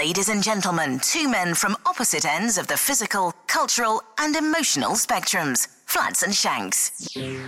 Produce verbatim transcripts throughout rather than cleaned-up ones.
Ladies and gentlemen, two men from opposite ends of the physical, cultural and emotional spectrums. Flats and Shanks.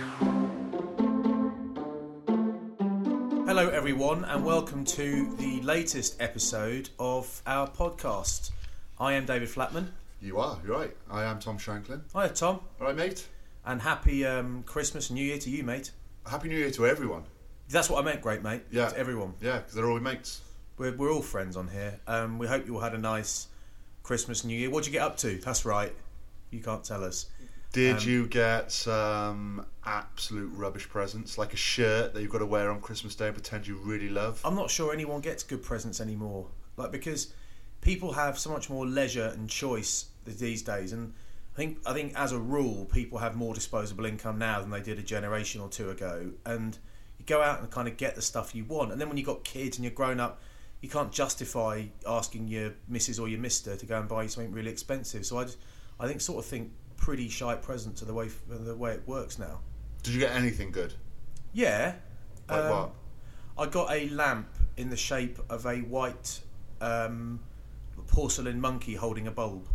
Hello everyone and welcome to the latest episode of our podcast. I am David Flatman. You are, you're right. I am Tom Shanklin. Hi Tom. All right, mate. And happy um, Christmas and New Year to you, mate. Happy New Year to everyone. That's what I meant, great mate. Yeah. To everyone. Yeah, because they're all mates. We're, we're all friends on here. Um, we hope you all had a nice Christmas and New Year. What'd you get up to? That's right. You can't tell us. Did um, you get some absolute rubbish presents, like a shirt that you've got to wear on Christmas Day and pretend you really love? I'm not sure anyone gets good presents anymore. Like, because people have so much more leisure and choice these days, and I think I think as a rule, people have more disposable income now than they did a generation or two ago. And you go out and kind of get the stuff you want, and then when you've got kids and you're grown up, you can't justify asking your missus or your mister to go and buy you something really expensive. So I, just, I think sort of think pretty shite presents are the way the way it works now. Did you get anything good? Yeah. Like um, what? I got a lamp in the shape of a white um, porcelain monkey holding a bulb.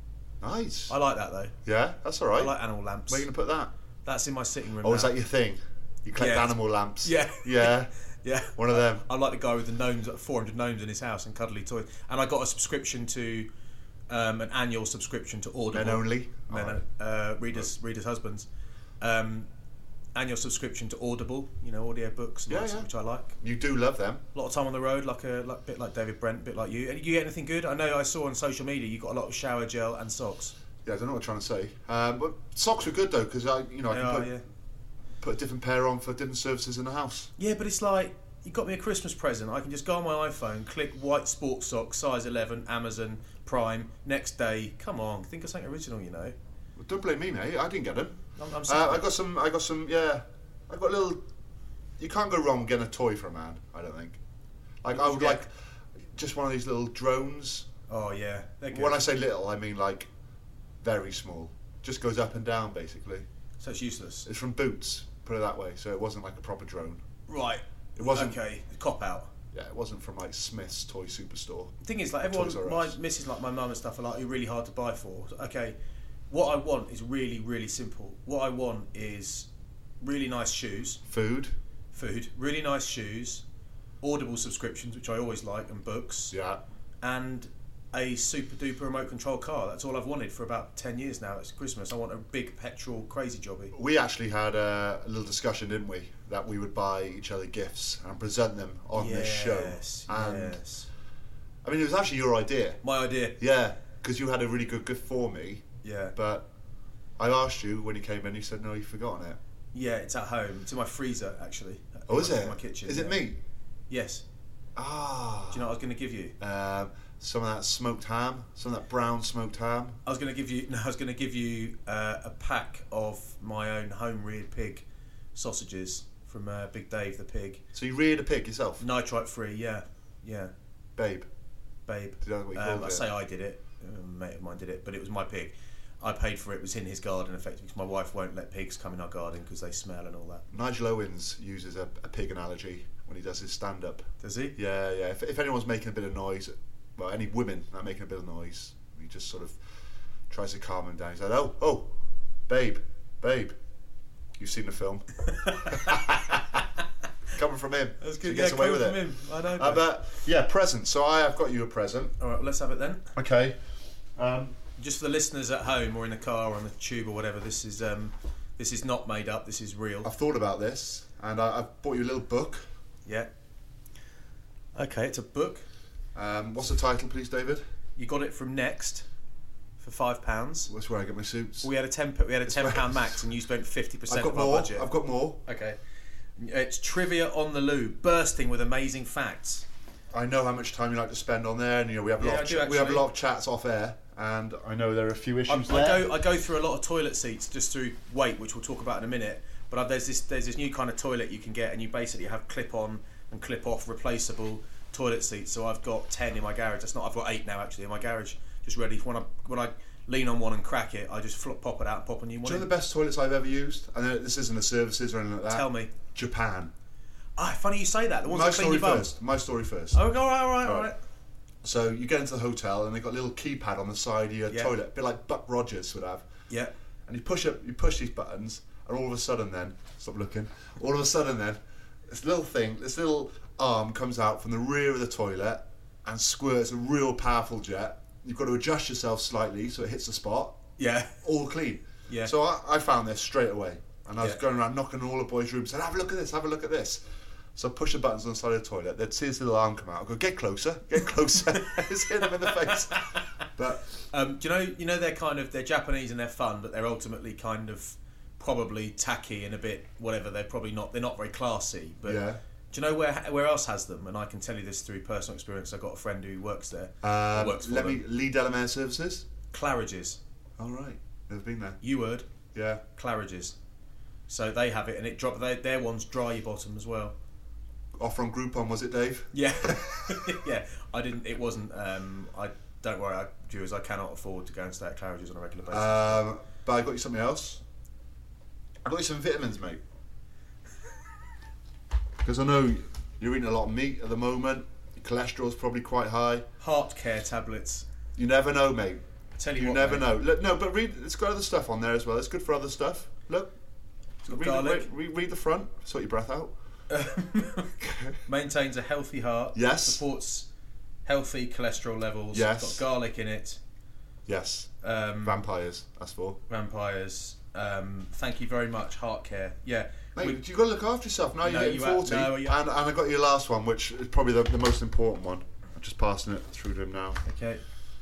Nice. I like that though. Yeah, that's all right. I like animal lamps. Where are you going to put that? That's in my sitting room. Oh, now. is that your thing? You collect Yeah. animal lamps? Yeah. Yeah. Yeah. One of them. I like the guy with the gnomes, like four hundred gnomes in his house and cuddly toys. And I got a subscription to, um, an annual subscription to Audible. Men only? Men, Alright. uh, readers, readers' husbands. Um, annual subscription to Audible, you know, audio books, and Yeah, lots, yeah. which I like. You do love them. A lot of time on the road, like a like, bit like David Brent, bit like you. And you get anything good? I know I saw on social media you got a lot of shower gel and socks. Yeah, I don't know what I'm trying to say. Um, but socks were good though, because I, you know, I They can are, put, yeah. put a different pair on for different services in the house. Yeah, but it's like, you got me a Christmas present. I can just go on my iPhone, click white sports socks, size eleven, Amazon Prime, next day. Come on, think of something original, you know. Well, don't blame me, mate. I didn't get them. I'm, I'm Uh, I got some. I got some. Yeah, I got a little. You can't go wrong getting a toy for a man. I don't think. Like I would Yeah. like just one of these little drones. Oh yeah, they're good. When I say little, I mean like very small. Just goes up and down basically. So it's useless. It's from Boots. Put it that way. So it wasn't like a proper drone. Right. It wasn't. Okay, cop out. Yeah, it wasn't from like Smith's Toy Superstore. The thing is, like everyone, Toys R my Us. missus, like my mum and stuff, are like, you're really hard to buy for. Okay, what I want is really, really simple. What I want is really nice shoes, Food. food, really nice shoes, Audible subscriptions, which I always like, and books, Yeah. and a super duper remote control car. That's all I've wanted for about ten years now. It's Christmas. I want a big petrol crazy jobby. We actually had a, a little discussion, didn't we? That we would buy each other gifts and present them on yes, this show. And yes. I mean, it was actually your idea. My idea. Yeah, because you had a really good gift for me. Yeah. But I asked you when you came in, you said, no, you've forgotten it. Yeah, it's at home. It's in my freezer, actually. Oh, is in it? my kitchen. Is yeah. it meat? Yes. Ah. Do you know what I was going to give you? Um, some of that smoked ham, some of that brown smoked ham. I was going to give you. No, I was going to give you uh, a pack of my own home-reared pig sausages from uh, Big Dave the pig. So you reared a pig yourself? Nitrite free. Yeah, yeah. Babe. Babe. Did that what you Um, called I it? say I did it. A mate of mine did it, but it was my pig. I paid for it. It was in his garden, effectively, because my wife won't let pigs come in our garden because they smell and all that. Nigel Owens uses a, a pig analogy when he does his stand-up. Does he? Yeah, yeah. If, if anyone's making a bit of noise, well, any women that are making a bit of noise, he just sort of tries to calm them down. He's like, oh, oh, babe, babe, you've seen the film. Coming from him. That's So good. he gets yeah, away coming with from it. him. I know. Uh, but yeah, present. So I have got you a present. All right, well, let's have it then. Okay. Um, Just for the listeners at home or in the car or on the tube or whatever, this is um, this is not made up. This is real. I've thought about this, and I, I've bought you a little book. Yeah. Okay, it's a book. Um, what's the title, please, David? You got it from Next for five pounds. That's where I get my suits. We had a ten. We had a ten pound max, and you spent fifty I've percent got of our more. budget. I've got more. Okay. It's Trivia on the Loo, bursting with amazing facts. I know how much time you like to spend on there, and you know we have a Yeah, lot. I Of do ch- we have a actually. lot of chats off air, and I know there are a few I, issues I there. go. I go through a lot of toilet seats just through weight, which we'll talk about in a minute. But I've, there's this there's this new kind of toilet you can get, and you basically have clip on and clip off replaceable toilet seats. So I've got ten in my garage. That's not. I've got eight now actually in my garage, just ready for when I when I lean on one and crack it. I just flop, pop it out, and pop a new one. Do you know in. the best toilets I've ever used? I know this isn't the services or anything like that. Tell me. Japan. Ah, funny you say that. The ones My that clean story your bum. first. My story first. Oh, all right, all right, all All right. right. So you get into the hotel and they've got a little keypad on the side of your Yeah. toilet, a bit like Buck Rogers would have. Yeah. And you push up, you push these buttons, and all of a sudden, then stop looking. All of a sudden, then this little thing, this little arm comes out from the rear of the toilet and squirts a real powerful jet. You've got to adjust yourself slightly so it hits the spot. Yeah. All clean. Yeah. So I, I found this straight away, and I was Yeah. going around knocking on all the boys' rooms, saying, "Have a look at this, have a look at this." So I push the buttons on the side of the toilet. They'd see this little arm come out. I go, "Get closer, get closer." It's hitting them in the face. But Um, do you know? You know they're kind of they're Japanese and they're fun, but they're ultimately kind of probably tacky and a bit whatever. They're probably not. They're not very classy. But yeah. do you know where where else has them? And I can tell you this through personal experience. I've got a friend who works there. Um, works for let them. me Lee Delamere Services. Claridge's. All right, never been there. You word. Yeah. Claridge's. So they have it, and it drop. They, their ones dry your bottom as well. Offer on Groupon, was it, Dave? Yeah, yeah. I didn't. It wasn't. Um, I don't worry, I, viewers. I cannot afford to go and stay at Claridge's on a regular basis. Um, but I got you something else. I got you some vitamins, mate. Because I know you're eating a lot of meat at the moment. Your cholesterol's probably quite high. Heart care tablets. You never know, mate. Tell you, You what, never mate. know. Look, no, but read. It's got other stuff on there as well. It's good for other stuff. Look. It's got Read, garlic. read, read, read the front. Sort your breath out. Maintains a healthy heart. Yes. Supports healthy cholesterol levels. Yes. It's got garlic in it. Yes. Um, Vampires. That's for. vampires. Um, thank you very much. Heart care. Yeah. Mate, We- you've got to look after yourself now. No, You're getting you have- forty, no, you- and, and I got your last one, which is probably the, the most important one. I'm just passing it through to him now. okay.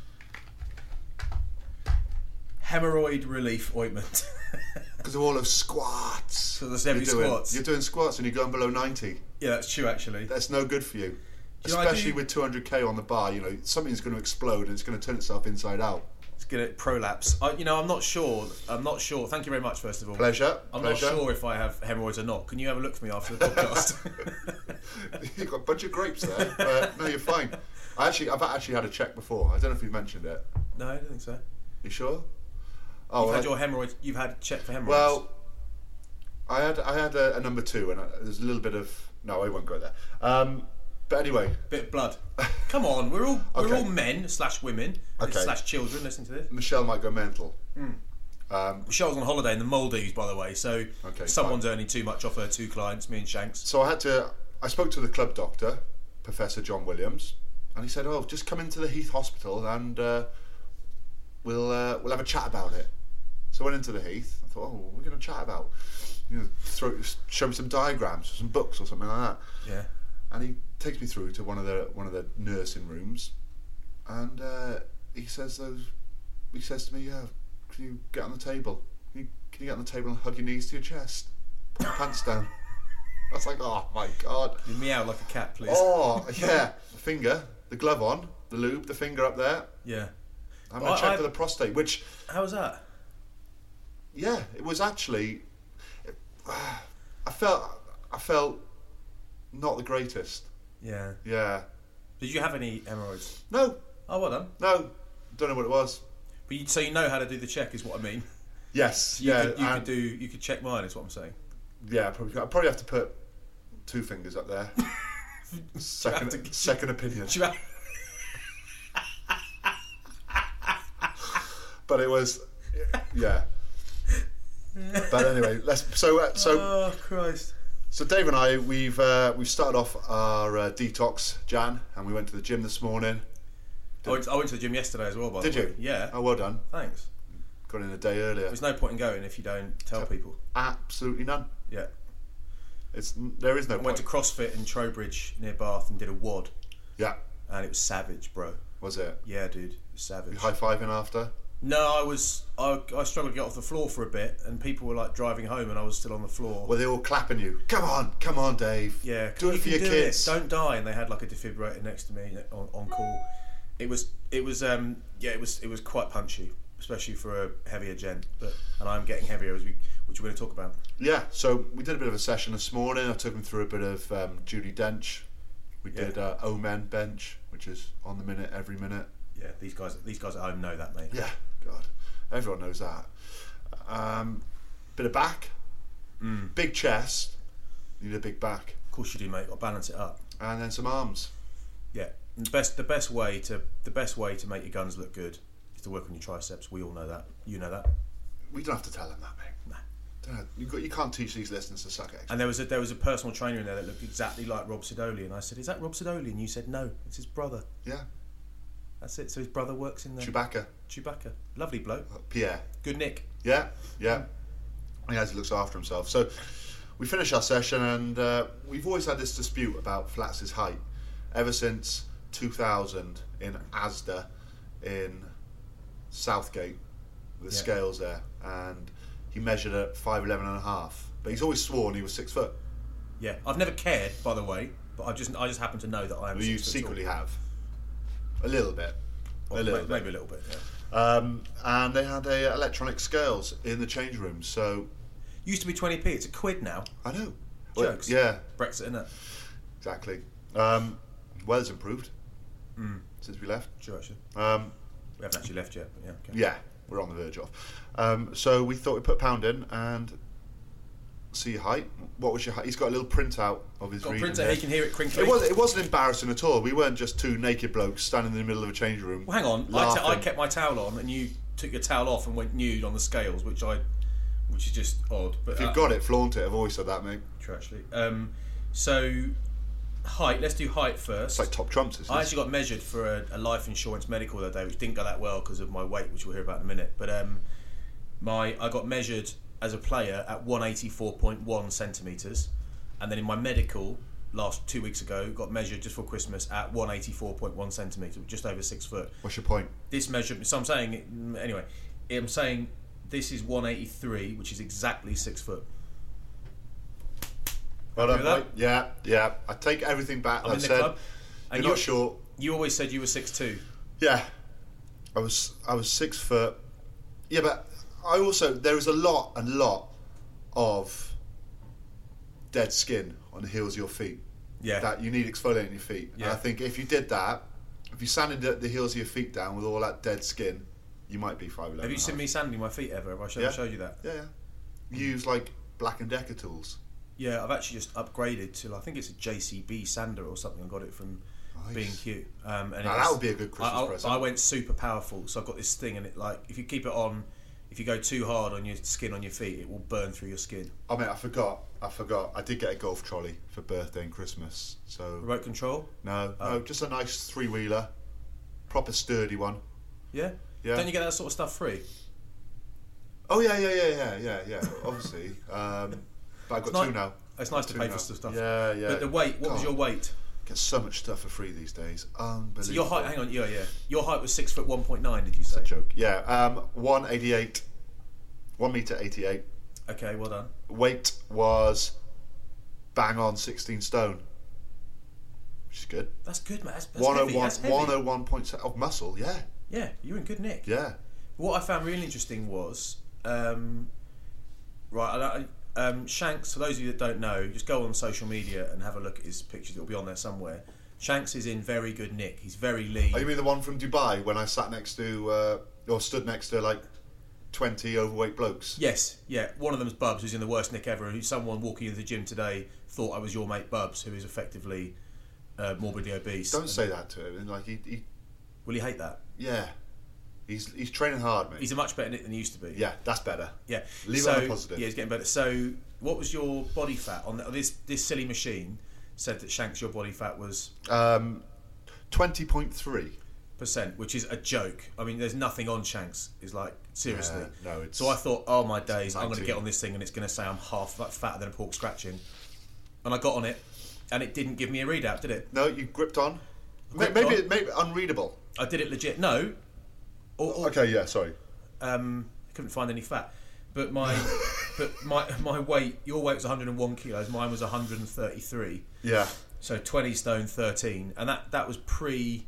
Hemorrhoid relief ointment. Because of all those squats. So there's heavy you're doing. squats. You're doing squats and you're going below ninety. Yeah, that's true actually. That's no good for you. Do you know, I Especially do- with two hundred k on the bar, you know, something's going to explode and it's going to turn itself inside out. It's gonna prolapse. I, you know, I'm not sure. I'm not sure. Thank you very much, first of all. Pleasure. I'm pleasure. not sure if I have hemorrhoids or not. Can you have a look for me after the podcast? You've got a bunch of grapes there. uh, no, you're fine. I actually, I've actually had a check before. I don't know if you've mentioned it. No, I don't think so. You sure? Oh, You've well, had I- your hemorrhoids. You've had a check for hemorrhoids. Well, I had I had a, a number two, and I, there's a little bit of no, I won't go there. Um, but anyway, bit of blood. Come on, we're all we're Okay. all men slash women Okay. slash children. Listen to this. Michelle might go mental. Hmm. Um, Michelle's on holiday in the Maldives, by the way. So Okay, someone's earning too much off her two clients, me and Shanks. so I had to. I spoke to the club doctor, Professor John Williams, and he said, "Oh, just come into the Heath Hospital and uh, we'll uh, we'll have a chat about it." So I went into the Heath. I thought, "Oh, what are we going to chat about? You know, throw, show me some diagrams or some books or something like that." Yeah. And he takes me through to one of the one of the nursing rooms, and uh, he says those. He says to me, "Yeah, can you get on the table? Can you, can you get on the table and hug your knees to your chest? Put your pants down." I was like, "Oh my god!" You meow like a cat, please. Oh yeah, the finger, the glove on, the lube, the finger up there. Yeah. I'm Well, gonna check I- for the prostate, which How was that? yeah, it was actually. I felt I felt not the greatest. Yeah. Yeah. Did you have any hemorrhoids? No, Oh, well done. no, don't know what it was. But you, so you know how to do the check, is what I mean. Yes, You yeah, could, you and- could do. You could check mine, is what I'm saying. yeah. I probably I probably have to put two fingers up there. second, to- second opinion. Do you have- But it was, yeah. But anyway, let's. So uh, so Oh Christ. so Dave and I we've uh, we've started off our uh, detox, Jan, and we went to the gym this morning. I went, I went to the gym yesterday as well. By Did the way. you? Yeah. Oh, well done. Thanks. Got in a day earlier. There's no point in going if you don't tell people. Absolutely none. Yeah. It's there is no I point. went to CrossFit in Trowbridge near Bath and did a W O D, Yeah, and it was savage, bro. was it? Yeah, dude, it was savage. You high fiving after? No, I was. I, I struggled to get off the floor for a bit, and people were like driving home, and I was still on the floor. Were they all clapping you? Come on, come on, Dave. Yeah, do it you for can your do kids. It. Don't die. And they had like a defibrillator next to me on, on call. It was. It was. Um. Yeah. It was. It was quite punchy, especially for a heavier gent. But and I'm getting heavier as we, which we're going to talk about. Yeah, so we did a bit of a session this morning. I took him through a bit of um, Judy Dench. We Yeah. did uh, Omen bench, which is on the minute, every minute. Yeah. These guys. These guys at home know that, mate. Yeah, God, everyone knows that. Um, bit of back, Mm. big chest. You need a big back, Of course you do, mate. Got to balance it up. and then some arms. Yeah. The best, the best way to the best way to make your guns look good is to work on your triceps. We all know that. You know that. We don't have to tell them that, mate. Nah. Don't have- You, got, you can't teach these listeners to suck eggs. And there was a there was a personal trainer in there that looked exactly like Rob Sidoli, and I said, "Is that Rob Sidoli?" And you said, "No, it's his brother." Yeah. That's it. So his brother works in there. Chewbacca. Chewbacca, lovely bloke, Uh, Pierre. good Nick. Yeah, yeah. He has, he looks after himself. So we finish our session, and uh, we've always had this dispute about Flats' height ever since two thousand in Asda in Southgate, the Yeah. scales there, and he measured at five eleven and a half. But he's always sworn he was six foot. Yeah, I've never cared, by the way, but I just I just happen to know that I am. Well, you six foot secretly tall. have. A little bit. Well, a little maybe, bit. maybe a little bit. Yeah. Um, and they had a electronic scales in the change room, so Used to be twenty p. It's a quid now. I know. Jokes. Well, yeah, Brexit, innit? exactly. Um, weather's improved Mm. since we left. Sure, actually. Um, We haven't actually left yet, but yeah. Okay. yeah, we're on the verge of. Um, so we thought we'd put a pound in and see your height. What was your height? He's got a little printout of his Got a reading printer, here. he can hear it crinkly. It, was, it wasn't embarrassing at all. We weren't just two naked blokes standing in the middle of a change room. Well, hang on. I, t- I laughing. kept my towel on, and you took your towel off and went nude on the scales, which I, which is just odd. But If you've uh, got it, flaunt it. I've always said that, mate. true, actually. Um, so height. Let's do height first. It's like top trumps, isn't I it? actually got measured for a, a life insurance medical the other day, which didn't go that well because of my weight, which we'll hear about in a minute. But um, my I got measured as a player at one eighty-four point one centimetres, and then in my medical last two weeks ago got measured just for Christmas at one eighty-four point one centimetres, just over six foot. What's your point? This measurement, so I'm saying, anyway, I'm saying this is one eighty-three, which is exactly six foot. Well Happy done, with boy. Yeah, yeah. I take everything back. I'm I in the said club. And you're not you- short. You always said you were six two. Yeah, I was. I was six foot. Yeah, but I also there is a lot and lot of dead skin on the heels of your feet. Yeah. That you need exfoliating your feet. And Yeah. I think if you did that, if you sanded the, the heels of your feet down with all that dead skin, you might be five eleven. Have you seen me sanding my feet ever? Have I show, Yeah. showed you that? Yeah, yeah. You use like Black and Decker tools. Yeah, I've actually just upgraded to, I think it's a J C B sander or something. I got it from Nice. B and Q. Um, and Now it that was- would be a good Christmas I, I, present. I went super powerful, so I've got this thing, and it like if you keep it on, if you go too hard on your skin on your feet, it will burn through your skin. Oh mate, I forgot. I forgot. I did get a golf trolley for birthday and Christmas. So Remote control? no, Oh. no, just a nice three wheeler, proper sturdy one. Yeah. Yeah. Don't you get that sort of stuff free? Oh yeah, yeah, yeah, yeah, yeah, yeah. Obviously, um, but I've got It's two ni- now. It's nice to Two pay now. for stuff. Yeah, yeah. But the weight, what was God, your weight? Get so much stuff for free these days. Unbelievable. So your height, hang on, yeah, yeah. Your height was six foot one point nine. Did you It's say? a joke. Yeah, um, one eighty-eight, one meter eighty-eight. Okay, well done. Weight was bang on sixteen stone, which is good. That's good, man. That's, that's one oh heavy. one, That's heavy. one oh one point seven of muscle. Yeah, Yeah, you're in good nick. yeah. What I found really interesting was, um, right, I, I, um, Shanks, for those of you that don't know, just go on social media and have a look at his pictures. It'll be on there somewhere. Shanks is in very good nick. He's very lean. Oh, you mean the one from Dubai when I sat next to, uh, or stood next to like twenty overweight blokes? Yes, yeah. One of them's Bubs, who's in the worst nick ever, who's someone walking into the gym today thought I was your mate Bubs, who is effectively uh, morbidly obese. Don't say that to him. And like he, he, Will he hate that? yeah, he's he's training hard, mate. He's a much better nick than he used to be. Yeah, that's better. Yeah. Leave it so, on a positive. Yeah, he's getting better. So, what was your body fat on the, this? This silly machine said that Shanks, your body fat was Um, twenty point three. percent, which is a joke. I mean, there's nothing on Shanks. Is like seriously. Yeah, no, it's- so I thought, oh my days, I'm going to nineteen. get on this thing and it's going to say I'm half like, fatter than a pork scratching. And I got on it, and it didn't give me a readout, did it? No, you gripped on. Gripped maybe on? maybe unreadable. I did it legit. No. Or, or, Okay, yeah, sorry. um, I couldn't find any fat. But my, but my my weight, your weight was one hundred one kilos. Mine was one hundred thirty-three. Yeah. So twenty stone thirteen, and that that was pre.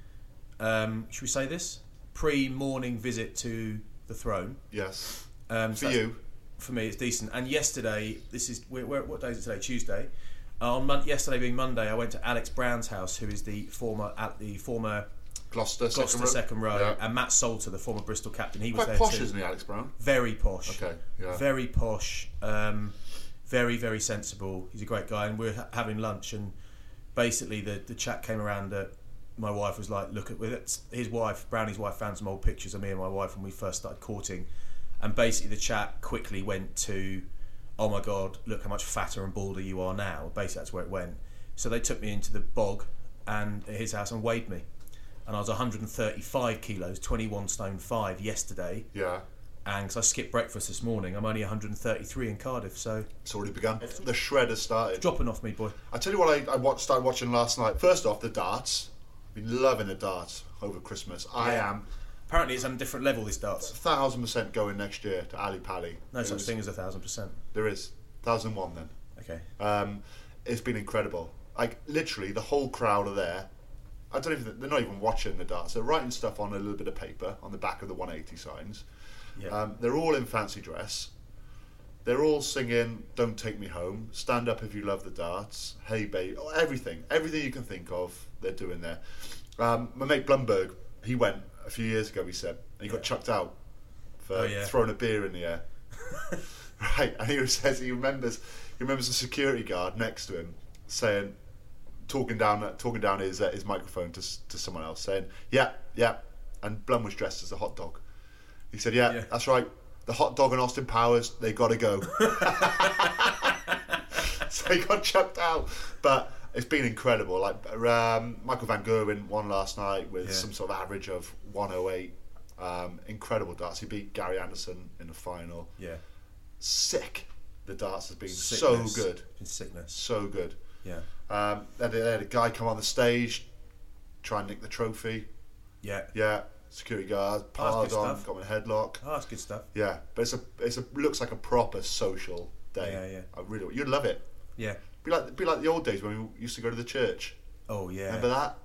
Um, should we say this? Pre morning visit to the throne. Yes. Um, For so that's- you. For me, it's decent. And yesterday, this is we're, we're, what day is it today? Tuesday. Uh, on mon- yesterday being Monday, I went to Alex Brown's house, who is the former at the former Gloucester, Gloucester second row. second row, Yeah. and Matt Salter, the former Bristol captain. He was Quite there posh, too. isn't he, Alex Brown? Very posh. Okay, yeah. Very posh. Um, very, very sensible. He's a great guy. And we we're ha- having lunch, and basically the, the chat came around that my wife was like, look at with it. His wife, Brownie's wife, found some old pictures of me and my wife when we first started courting, and basically the chat quickly went to, oh my God, look how much fatter and balder you are now. Basically that's where it went. So they took me into the bog and at his house and weighed me, and I was one hundred thirty-five kilos, twenty-one stone five yesterday. Yeah. And because I skipped breakfast this morning, I'm only one hundred thirty-three in Cardiff, so It's already begun. The shred has started. dropping off me, boy. I tell you what, I, I watched, started watching last night. First off, the darts. I've been loving the darts over Christmas. I Yeah. am Apparently it's on a different level, this darts. a thousand percent going next year to Ali Pali. No It such was- thing as a thousand percent. There is. Thousand one then. Okay. Um, it's been incredible. Like literally, the whole crowd are there. I don't even. They're not even watching the darts. They're writing stuff on a little bit of paper on the back of the one eighty signs. Yeah. Um, they're all in fancy dress. They're all singing "Don't Take Me Home," "Stand Up If You Love the Darts," "Hey Babe," oh, everything, everything you can think of. They're doing there. Um, my mate Blumberg, he went a few years ago. He said and he got Yeah. chucked out for Oh, yeah. throwing a beer in the air. Right, and he says he remembers he remembers the security guard next to him saying, talking down talking down his uh, his microphone to s- to someone else, saying, "Yeah, yeah," and Blum was dressed as a hot dog. He said, "Yeah, Yeah. that's right. The hot dog and Austin Powers, they got to go." So he got chucked out, but it's been incredible. Like um, Michael Van Gerwen won last night with Yeah. some sort of average of one oh eight. Um, incredible darts. He beat Gary Anderson in the final. Yeah. Sick. The darts has been Sickness. so good, It's sickness. so good. Yeah. Um, then they had a guy come on the stage, try and nick the trophy. Yeah. Yeah, security guard, Oh, that's piled good on, stuff. got him in a headlock. Oh, that's good stuff. Yeah, but it's a it's a looks like a proper social day. Yeah, yeah. I really you'd love it. Yeah. Be like be like the old days when we used to go to the church. Oh, yeah. Remember that?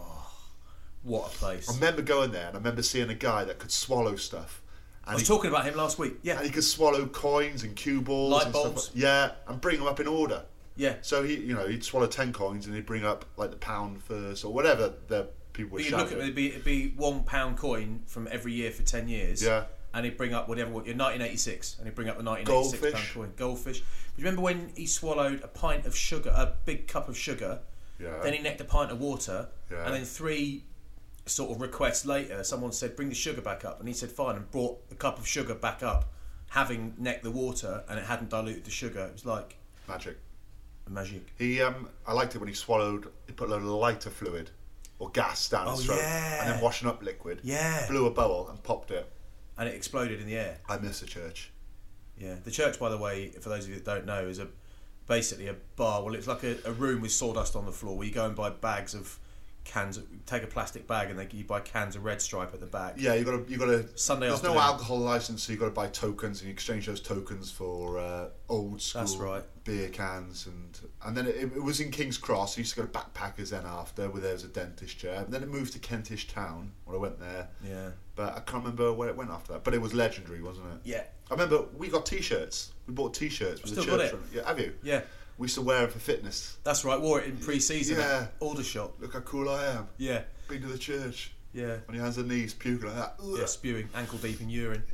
What a place. I remember going there and I remember seeing a guy that could swallow stuff. I And was he, talking about him last week. Yeah. and he could swallow coins and cue balls Light and bulbs. stuff. Like, yeah, and bring them up in order. Yeah. So he, you know, he'd swallow ten coins and he'd bring up like the pound first or whatever the people were But you look shouting. at it, it'd be, it'd be one pound coin from every year for ten years. Yeah. And he'd bring up whatever, your nineteen eighty-six, and he'd bring up the nineteen eighty-six Goldfish. pound coin. Goldfish. But you remember when he swallowed a pint of sugar, a big cup of sugar, Yeah. then he necked a pint of water, Yeah. and then three sort of requests later, someone said, bring the sugar back up, and he said, fine, and brought the cup of sugar back up, having necked the water, and it hadn't diluted the sugar. It was like Magic. magic. He, um, I liked it when he swallowed. He put a load of lighter fluid or gas down his Oh, throat, yeah. and then washing up liquid. Yeah. Blew a bubble and popped it. And it exploded in the air. I miss the church. Yeah, the church, by the way, for those of you that don't know, is a basically a bar. Well, it's like a, a room with sawdust on the floor where you go and buy bags of cans. Of, take a plastic bag and they you buy cans of Red Stripe at the back. Yeah, you got to, you got to. Sunday There's afternoon. no alcohol license, so you got to buy tokens, and you exchange those tokens for uh, old school That's right. beer cans, and and then it, it was in King's Cross. I used to go to Backpackers then after, where there was a dentist chair. And then it moved to Kentish Town when I went there. Yeah. But I can't remember where it went after that. But it was legendary, wasn't it? Yeah. I remember we got T-shirts. We bought T-shirts with Still the got church. it? on Yeah, have you? Yeah. We used to wear them for fitness. That's right. Wore it in pre-season Yeah. at Aldershot. Look how cool I am. Yeah. Been to the church. Yeah. On your hands and knees, puking like that. Ugh. Yeah. Spewing ankle deep in urine.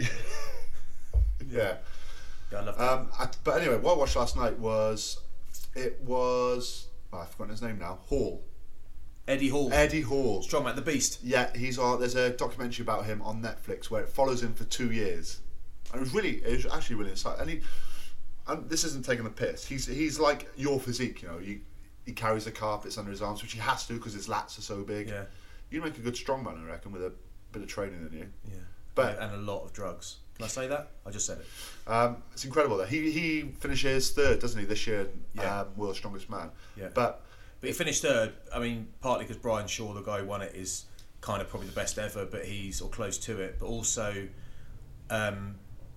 Yeah. Yeah, I love that. Um, I, but anyway, what I watched last night was it was oh, I've forgotten his name now. Hall. Eddie Hall. Eddie Hall. Strongman, the Beast. Yeah, he's on. There's a documentary about him on Netflix where it follows him for two years. And it was really, it was actually really insightful. And he, and this isn't taking the piss. He's he's like your physique, you know. You, he carries the carpets under his arms, which he has to because his lats are so big. Yeah. You'd make a good strongman, I reckon, with a bit of training in you. Yeah. But- and a lot of drugs. Can I say that? I just said it. Um, it's incredible that he he finishes third, doesn't he, this year? in, Yeah. Um, World's Strongest Man. Yeah. But But he finished third. I mean, partly because Brian Shaw, the guy who won it, is kind of probably the best ever, but he's or close to it. But also, um,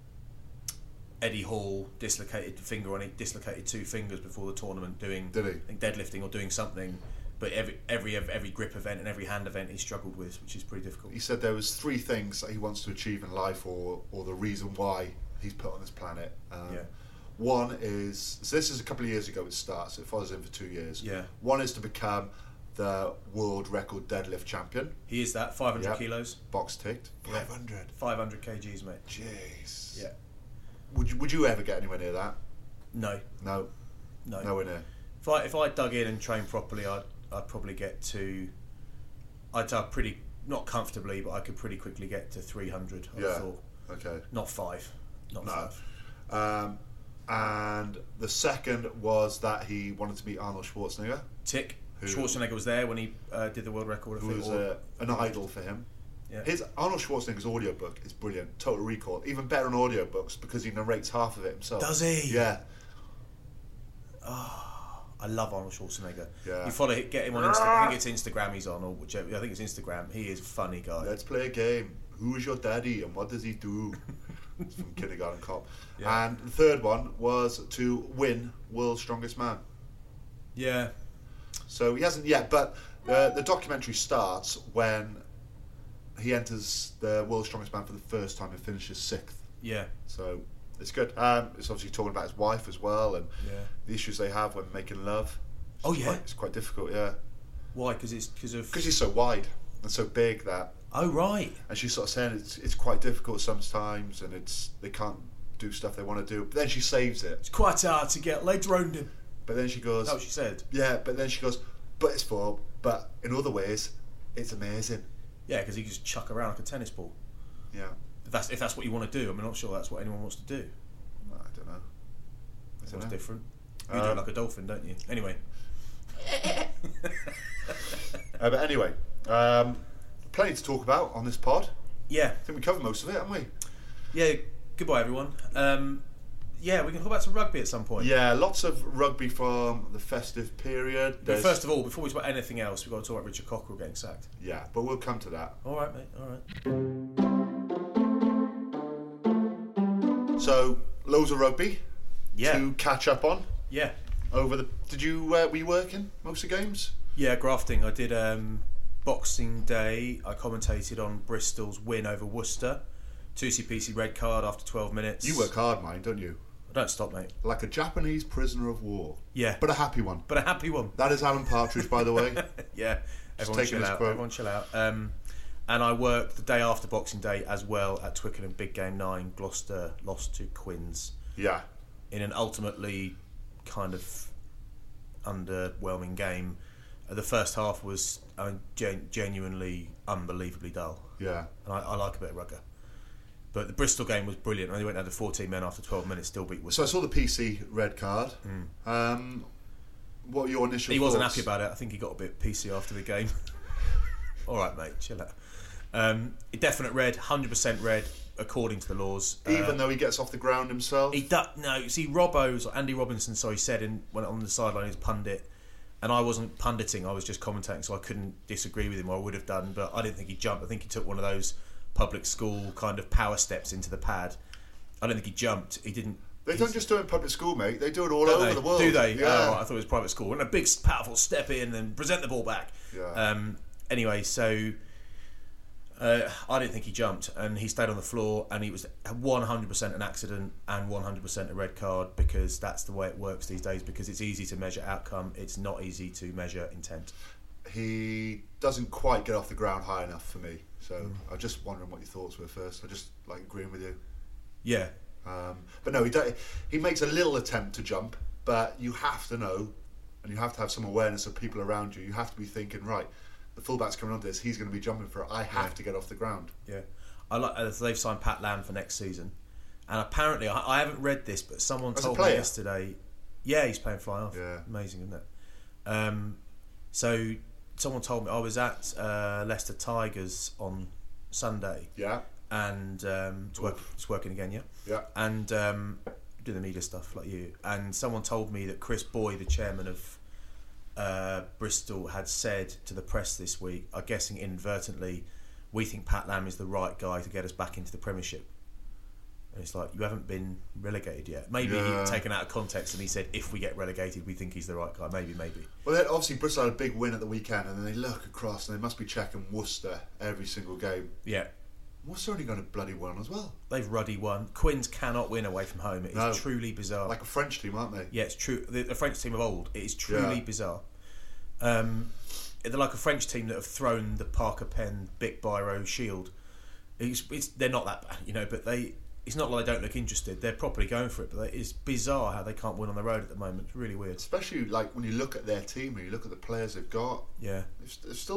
Eddie Hall dislocated the finger on it, dislocated two fingers before the tournament, doing Did he? I think deadlifting or doing something. But every every every grip event and every hand event he struggled with, which is pretty difficult. he said there was three things that he wants to achieve in life, or or the reason why he's put on this planet. Um, Yeah. One is so this is a couple of years ago. It starts. It follows him for two years. Yeah. One is to become the world record deadlift champion. He is that five hundred Yep. kilos, Box ticked. Yeah. Five hundred. five hundred kgs, mate. Jeez. Yeah. Would you Would you ever get anywhere near that? No, No. no. Nowhere near. If I if I dug in and trained properly, I'd I'd probably get to I'd have pretty, not comfortably, but I could pretty quickly get to three hundred, I Yeah. thought. Okay. Not five. Not No. five. Um, and the second was that he wanted to meet Arnold Schwarzenegger, Tick. Who- Schwarzenegger was there when he uh, did the world record. I who think, was or- uh, an idol for him. Yeah. His Arnold Schwarzenegger's audiobook is brilliant. Total Recall. Even better on audiobooks because he narrates half of it himself. Does he? Yeah. I love Arnold Schwarzenegger. Yeah. You follow, get him on Instagram. I think it's Instagram he's on, or whichever. I think it's Instagram. He is a funny guy. Let's play a game. Who is your daddy and what does he do? It's from Kindergarten Cop. Yeah. And the third one was to win World's Strongest Man. Yeah. So he hasn't yet, but uh, the documentary starts when he enters the World's Strongest Man for the first time and finishes sixth. Yeah. So it's good. Um, it's obviously talking about his wife as well and Yeah. the issues they have when making love. It's Oh, yeah? quite, it's quite difficult, yeah, Why? Because it's because of. because he's so wide and so big that, Oh right. and she's sort of saying it's it's quite difficult sometimes, and it's they can't do stuff they want to do. But then she saves it. It's quite hard to get legs round him. But then she goes, That's what she said. yeah. But then she goes, but it's for. But in other ways, it's amazing. Yeah, because he can just chuck around like a tennis ball. Yeah. If that's if that's what you want to do. I'm not sure that's what anyone wants to do. I don't know. I don't It's know. different. You do Um, it like a dolphin, don't you? Anyway. Uh, but anyway, um, plenty to talk about on this pod. Yeah. I think we covered most of it, haven't we? Yeah. Goodbye, everyone. Um, yeah, we can talk about some rugby at some point. Yeah, lots of rugby from the festive period. But There's- first of all, before we talk about anything else, we've got to talk about Richard Cockerell getting sacked. yeah, but we'll come to that. All right, mate. All right. So, loads of rugby Yeah. to catch up on Yeah. over the. Did you uh, were you working most of the games? Yeah, grafting. I did um, Boxing Day. I commentated on Bristol's win over Worcester. two C P C red card after twelve minutes. You work hard, mate, don't you? I don't stop, mate. Like a Japanese prisoner of war. Yeah. But a happy one. But a happy one. That is Alan Partridge, by the way. Yeah. Everyone taking chill his out. quote. Everyone chill out. Um, and I worked the day after Boxing Day as well at Twickenham Big Game nine. Gloucester lost to Quins Yeah. in an ultimately kind of underwhelming game. Uh, the first half was I mean, gen- genuinely unbelievably dull. Yeah. And I, I like a bit of rugger. But the Bristol game was brilliant. I only went down to fourteen men after twelve minutes, still beat So Worcester. I saw the P C red card. Um, what were your initial He thoughts? wasn't happy about it. I think he got a bit P C after the game. All right, mate, chill out. Um, definite red, one hundred percent red, according to the laws. Even Uh, though he gets off the ground himself? He do, no, you see, Robbo's Andy Robinson. So he said in when on the sideline, he's a pundit, and I wasn't punditing. I was just commentating, so I couldn't disagree with him. Or I would have done, but I didn't think he jumped. I think he took one of those public school kind of power steps into the pad. I don't think he jumped. He didn't. They don't just do it in public school, mate. They do it all Don't over they? the world. Do they? Yeah. Oh, I thought it was private school. And a big, powerful step in and then present the ball back. Yeah. Um, anyway, so uh, I didn't think he jumped, and he stayed on the floor, and he was one hundred percent an accident and one hundred percent a red card, because that's the way it works these days, because it's easy to measure outcome. It's not easy to measure intent. He doesn't quite get off the ground high enough for me. So Mm. I was just wondering what your thoughts were first. I just like agreeing with you. Yeah. Um, but no, he do, he makes a little attempt to jump, but you have to know, and you have to have some awareness of people around you. You have to be thinking, right, the fullback's coming onto this. He's going to be jumping for it. I have Yeah. to get off the ground. Yeah, I like. Uh, they've signed Pat Lam for next season, and apparently, I, I haven't read this, but someone As a told me player? yesterday. Yeah, he's playing fly off. Yeah. Amazing, isn't it? Um, so someone told me I was at uh, Leicester Tigers on Sunday, Yeah, and um, it's, work, it's working again, yeah. yeah. And um, do the media stuff like you. And someone told me that Chris Boy, the chairman of uh, Bristol, had said to the press this week, I'm guessing inadvertently, we think Pat Lam is the right guy to get us back into the Premiership. And it's like, you haven't been relegated yet. Maybe Yeah. taken out of context, and he said, if we get relegated, we think he's the right guy. Maybe, maybe. Well, then obviously Bristol had a big win at the weekend, and then they look across and they must be checking Worcester every single game. Yeah. Worcester only got a bloody one as well. They've ruddy won. Quins cannot win away from home. It is No. truly bizarre. Like a French team, aren't they? Yeah, it's true. The, the French team of old. It is truly Yeah. bizarre. Um, they're like a French team that have thrown the Parker Pen Bic Biro shield. It's, it's, they're not that bad, you know, but they. It's not like they don't look interested. They're properly going for it, but they, it's bizarre how they can't win on the road at the moment. It's really weird. Especially like when you look at their team and you look at the players they've got. Yeah. They've, they've still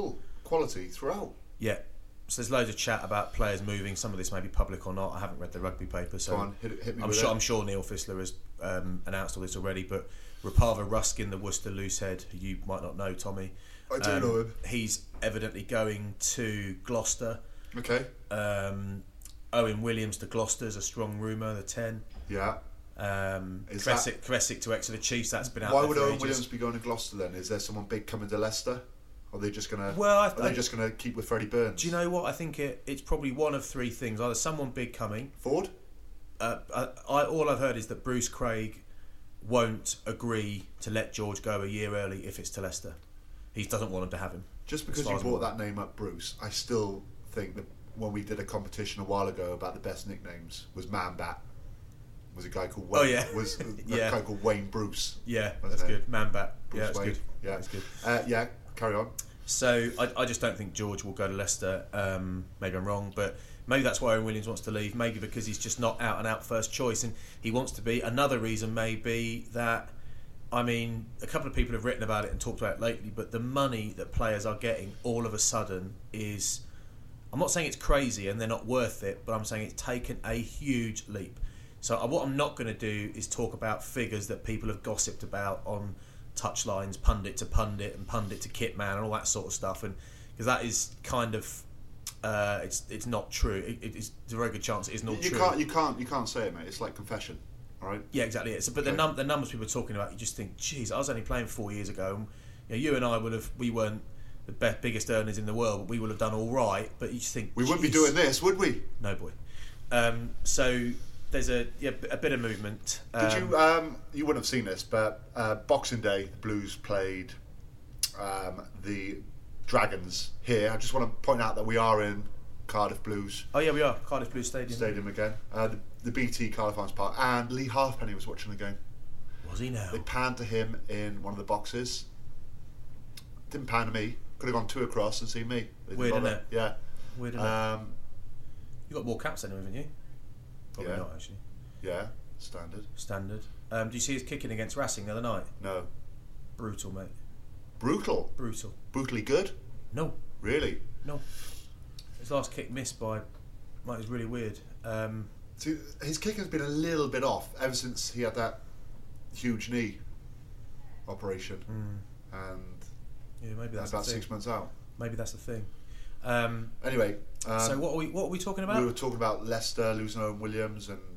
quality throughout. Yeah. So there's loads of chat about players moving. Some of this may be public or not. I haven't read the rugby paper, so Go on, hit, hit me I'm with sure it. I'm sure Neil Fissler has um, announced all this already. But Rapava Ruskin, the Worcester loosehead, who you might not know, Tommy. I do um, know him. He's evidently going to Gloucester. Okay. Um, Owen Williams to Gloucester's a strong rumour. The ten. Yeah. Um, Is Kresic, Kresic to Exeter Chiefs. That's been out. Why there would for Owen ages. Williams be going to Gloucester then? Is there someone big coming to Leicester? Or are they just gonna? Well, I, are I, they just gonna keep with Freddie Burns? do you know what? I think it, it's probably one of three things. Either someone big coming. Ford? Uh, I, I, all I've heard is that Bruce Craig won't agree to let George go a year early if it's to Leicester. He doesn't want him to have him. Just because far you as brought I'm that name up, Bruce, I still think that when we did a competition a while ago about the best nicknames, was Man Bat. Was a guy called Wayne. Oh, yeah. Was a Yeah. guy called Wayne Bruce. Yeah, Wasn't that's it? good. Man bat. Bruce Yeah, that's Wayne. good. Yeah, That's good. Uh, yeah. Carry on. So I, I just don't think George will go to Leicester. Um, maybe I'm wrong, but maybe that's why Owen Williams wants to leave. Maybe because he's just not out and out first choice, and he wants to be. Another reason may be that, I mean, a couple of people have written about it and talked about it lately, but the money that players are getting all of a sudden is, I'm not saying it's crazy and they're not worth it, but I'm saying it's taken a huge leap. So what I'm not going to do is talk about figures that people have gossiped about on touchlines, pundit to pundit and pundit to kit man and all that sort of stuff, and because that is kind of uh, it's it's not true. It, it's there's a very good chance it is not You true. can't. You can't. You can't say it, mate. It's like confession. All right. Yeah, exactly. It. So, but Okay. the num- the numbers people are talking about, you just think, geez, I was only playing four years ago. And, you know, you and I would have, we weren't the be- biggest earners in the world, but we would have done all right. But you just think, We wouldn't be geez, doing this, would we? No, boy. Um, so there's a yeah, a bit of movement. Did Um, you? Um, you wouldn't have seen this, but uh, Boxing Day, the Blues played um, the Dragons here. I just want to point out that we are in Cardiff Blues Oh yeah, we are Cardiff Blues Stadium. Stadium again. Uh, the, the B T Cardiff Arms Park, and Lee Halfpenny was watching the game. Was he now? They panned to him in one of the boxes. Didn't pan to me. Could have gone two across and seen me. They didn't Weird, bother. isn't it? Yeah. Weird, isn't it? Um, You got more caps than him, haven't you? Probably Yeah. not actually. yeah. Standard. Standard. Um, do you see his kicking against Racing the other night? No. Brutal, mate. Brutal. Brutal. Brutally good. No, Really. no. His last kick missed by, like, it was really weird. Um, See, his kicking's been a little bit off ever since he had that huge knee operation, and yeah, maybe that's about the thing. six months out. Maybe that's the thing. Um, Anyway, um, so what are we what are we talking about? we were talking about Leicester losing Owen Williams, and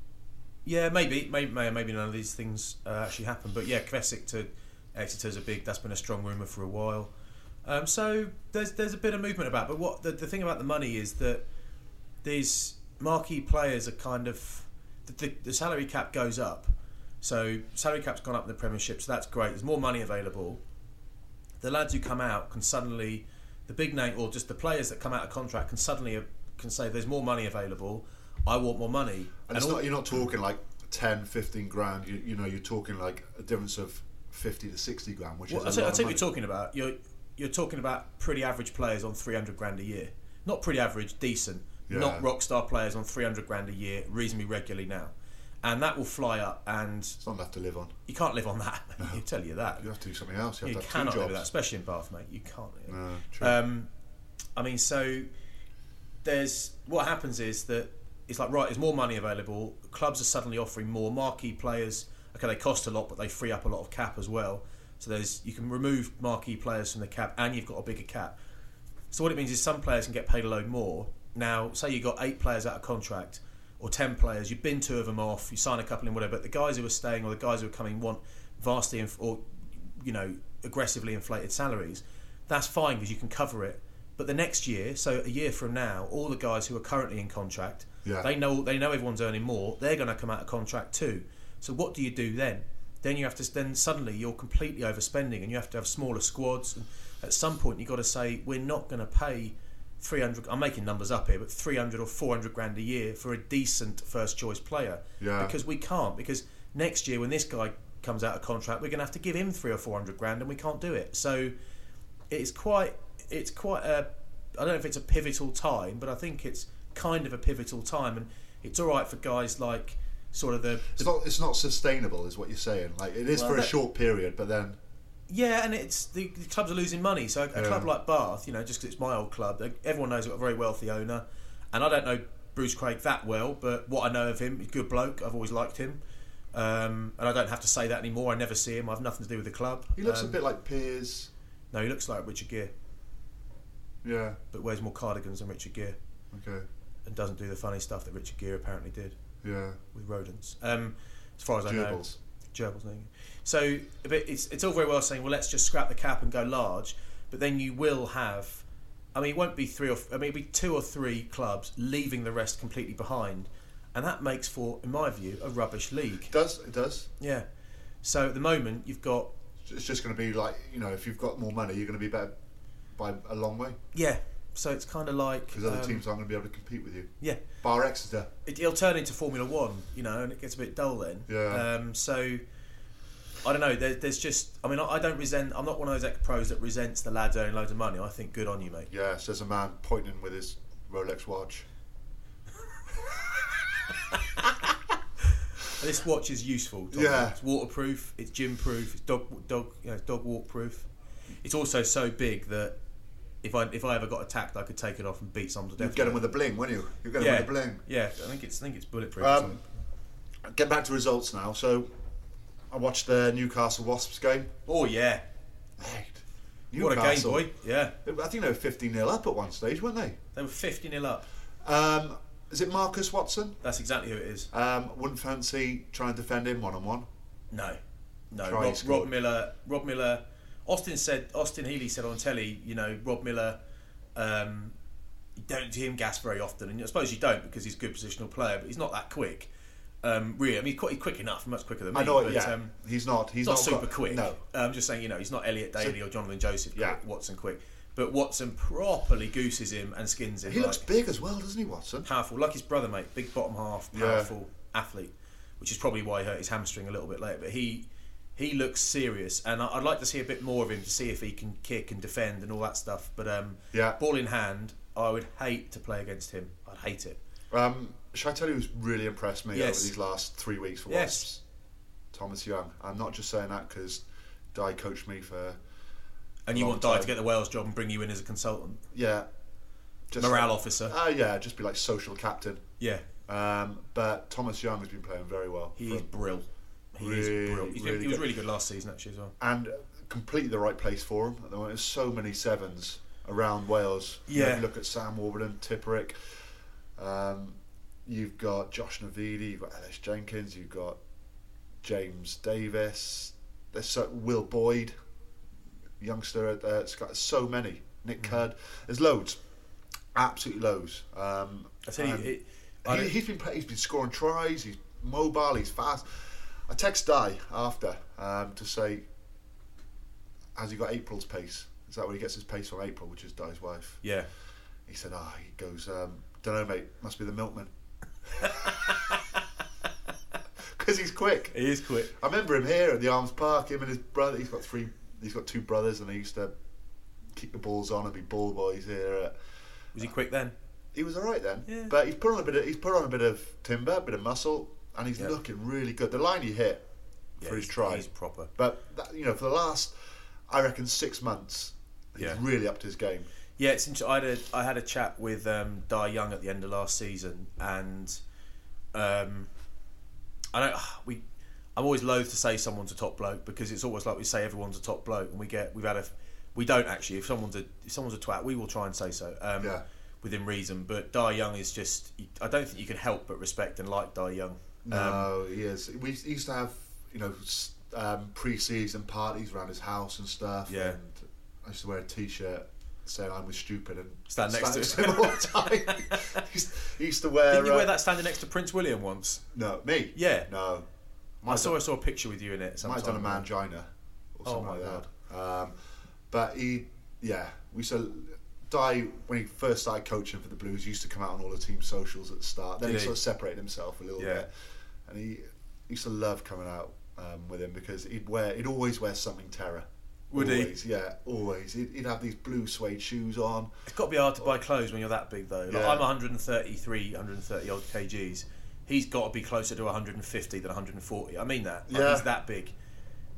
Yeah, maybe, maybe, maybe none of these things uh, actually happen. But yeah, Kresic to Exeter's a big. That's been a strong rumour for a while. Um, so there's there's a bit of movement about. But what the the thing about the money is that these marquee players are kind of the, the, the salary cap goes up. So salary cap's gone up in the Premiership, so that's great. There's more money available. The lads who come out can suddenly, the big name or just the players that come out of contract can suddenly uh, can say, "There's more money available. I want more money." and it's all- not you're not talking like ten, fifteen grand. You, you know, you're talking like a difference of fifty to sixty grand, which Well, I'll is a tell, lot I'll of tell you money. what you're talking about. You're you're talking about pretty average players on three hundred grand a year. Not pretty average, decent. Yeah. Not rock star players on three hundred grand a year, reasonably regularly now, and that will fly up. And It's not enough to live on. you can't live on that. I tell you that. You have to do something else. You You have to have cannot two live jobs. with that, especially in Bath, mate. You can't. Live. No, true. Um, I mean, so there's what happens is that it's like, right, there's more money available. Clubs are suddenly offering more marquee players. Okay, they cost a lot, but they free up a lot of cap as well. So there's you can remove marquee players from the cap, and you've got a bigger cap. So what it means is some players can get paid a load more. Now, say you got eight players out of contract, or ten players, you've bin two of them off, you sign a couple in, whatever. But the guys who are staying or the guys who are coming want vastly inf- or you know aggressively inflated salaries. That's fine because you can cover it. But the next year, so a year from now, all the guys who are currently in contract, Yeah. they know they know everyone's earning more. They're going to come out of contract too. So what do you do then? Then you have to. Then suddenly you're completely overspending, and you have to have smaller squads. And at some point, you've got to say, we're not going to pay three hundred. I'm making numbers up here, but three hundred or four hundred grand a year for a decent first choice player. Yeah. Because we can't. Because next year, when this guy comes out of contract, we're going to have to give him three or four hundred grand, and we can't do it. So it's quite. It's quite a. I don't know if it's a pivotal time, but I think it's kind of a pivotal time, and it's all right for guys like sort of the. It's not. It's not sustainable, is what you're saying. Like it is Well, for a that- short period, but then Yeah, and it's the, the clubs are losing money. So a, a Yeah. club like Bath, you know, just because it's my old club, they, everyone knows I've got a very wealthy owner, and I don't know Bruce Craig that well, but what I know of him, he's a good bloke. I've always liked him, um, and I don't have to say that anymore. I never see him. I have nothing to do with the club. He looks um, a bit like Piers. No, he looks like Richard Gere, Yeah. but wears more cardigans than Richard Gere, Okay. and doesn't do the funny stuff that Richard Gere apparently did Yeah. with rodents. Um, as far as I know. Gerbils. Gerbils, there you go. So but it's it's all very well saying, well, let's just scrap the cap and go large, but then you will have, I mean, it won't be three or I mean, it'll be two or three clubs leaving the rest completely behind, and that makes for, in my view, a rubbish league. It does. It does. Yeah. So at the moment, you've got It's just going to be like, you know, if you've got more money, you're going to be better by a long way yeah. So it's kind of like because other um, teams aren't going to be able to compete with you. yeah. Bar Exeter. It, it'll turn into Formula One, you know, and it gets a bit dull then. Yeah. Um, so I don't know. There, there's just, I mean, I, I don't resent. I'm not one of those ex-pros that resents the lads earning loads of money. I think good on you, mate. Yeah, says a man pointing with his Rolex watch. This watch is useful. Tom. Yeah. It's waterproof. It's gym proof. It's dog dog you know, dog walk proof. It's also so big that if I if I ever got attacked, I could take it off and beat someone to death. You'd get him with a bling, wouldn't you? You'd get him yeah, with a bling. yeah. I think it's I think it's bulletproof. or Um, something. Get back to results now. So, I watched the Newcastle Wasps game. Oh yeah. Mate, What a game, Newcastle. boy. Yeah. I think they were fifteen nil up at one stage, weren't they? They were fifty nil up. Um, is it Marcus Watson? That's exactly who it is. Um, wouldn't fancy trying to defend him one on one. No, no. Try Rob, scored. Rob Miller. Rob Miller. Austin said. Austin Healy said on telly. You know, Rob Miller. Um, you don't see him gas very often, and I suppose you don't because he's a good positional player, but he's not that quick. Um, really, I mean, he's quite quick enough, much quicker than me. I know, but, yeah. Um, he's not. He's he's not, not super got- quick. No. I'm just saying, you know, he's not Elliot Daly or Jonathan Joseph quick. Yeah. Watson quick, but Watson properly gooses him and skins him. He like, looks big as well, doesn't he, Watson? powerful, like his brother, mate. Big bottom half, Yeah. powerful athlete, which is probably why he hurt his hamstring a little bit later. But he he looks serious, and I- I'd like to see a bit more of him to see if he can kick and defend and all that stuff. But um, Yeah. ball in hand, I would hate to play against him. I'd hate it. Um, shall I tell you who's really impressed me Yes. over these last three weeks for Yes. Wasps? Thomas Young. I'm not just saying that because Di coached me for. And you Long want Di to time. get the Wales job and bring you in as a consultant, Yeah. Just morale like- officer. Ah, yeah, just be like social captain. Yeah, Um, but Thomas Young has been playing very well. he's from- brill. He Really, is brill. He's been, really he was good. really good last season actually as well. and completely the right place for him. At the moment, there's so many sevens around Wales. You know, Yeah. if you look at Sam Warburton, Tipperick. Um, you've got Josh Navidi, you've got Ellis Jenkins, you've got James Davis. There's so, Will Boyd, youngster at uh, Sky. So many. Nick Mm. Cudd. There's loads, absolutely loads. Um, I tell you, and it, I he, don't- he's been play- he's been scoring tries. He's mobile. He's fast. I text Di after um, to say, has he got April's pace? Is that where he gets his pace from April, which is Di's wife? yeah. He said, ah, he goes, um, don't know, mate. Must be the milkman. Because he's quick. He is quick. I remember him here at the Arms Park. Him and his brother. He's got three. He's got two brothers, and they used to kick the balls on and be ball boys here. At, Was he quick then? he was all right then, Yeah. but he's put on a bit. Of, he's put on a bit of timber, a bit of muscle, and he's Yeah. looking really good. The line he hit Yeah, for his he's, try, he's proper. but that, you know, for the last, I reckon six months, he's Yeah. really upped his game. Yeah, it's int- I had a, I had a chat with um, Di Young at the end of last season, and um, I don't we. I'm always loath to say someone's a top bloke because it's almost like we say everyone's a top bloke, and we get we've had a we don't actually. If someone's a if someone's a twat, we will try and say so um, Yeah. within reason. But Di Young is just I don't think you can help but respect and like Di Young. Um, No, he is. We used to have, you know, s- um, pre-season parties around his house and stuff. Yeah. And I used to wear a T-shirt saying I was stupid and Stand next to stand him. all the time. he, used, he used to wear. Didn't you uh, wear that standing next to Prince William once? No, me. Yeah. No. I Might saw I have, saw a picture with you in it. might have done a sometime. mangina or Oh something my like that. Um, but he, yeah, we used to. Di, when he first started coaching for the Blues, he used to come out on all the team socials at the start. Then Did he, he? sort of separated himself a little Yeah. bit, and he used to love coming out um, with him because he'd wear, he'd always wear something terror. Would he? always, Yeah, always. He'd, he'd have these blue suede shoes on. It's got to be hard to buy clothes when you're that big, though. Like, Yeah. I'm one thirty-three, one thirty odd kgs. He's got to be closer to one fifty than one forty. I mean that. Like, Yeah. He's that big.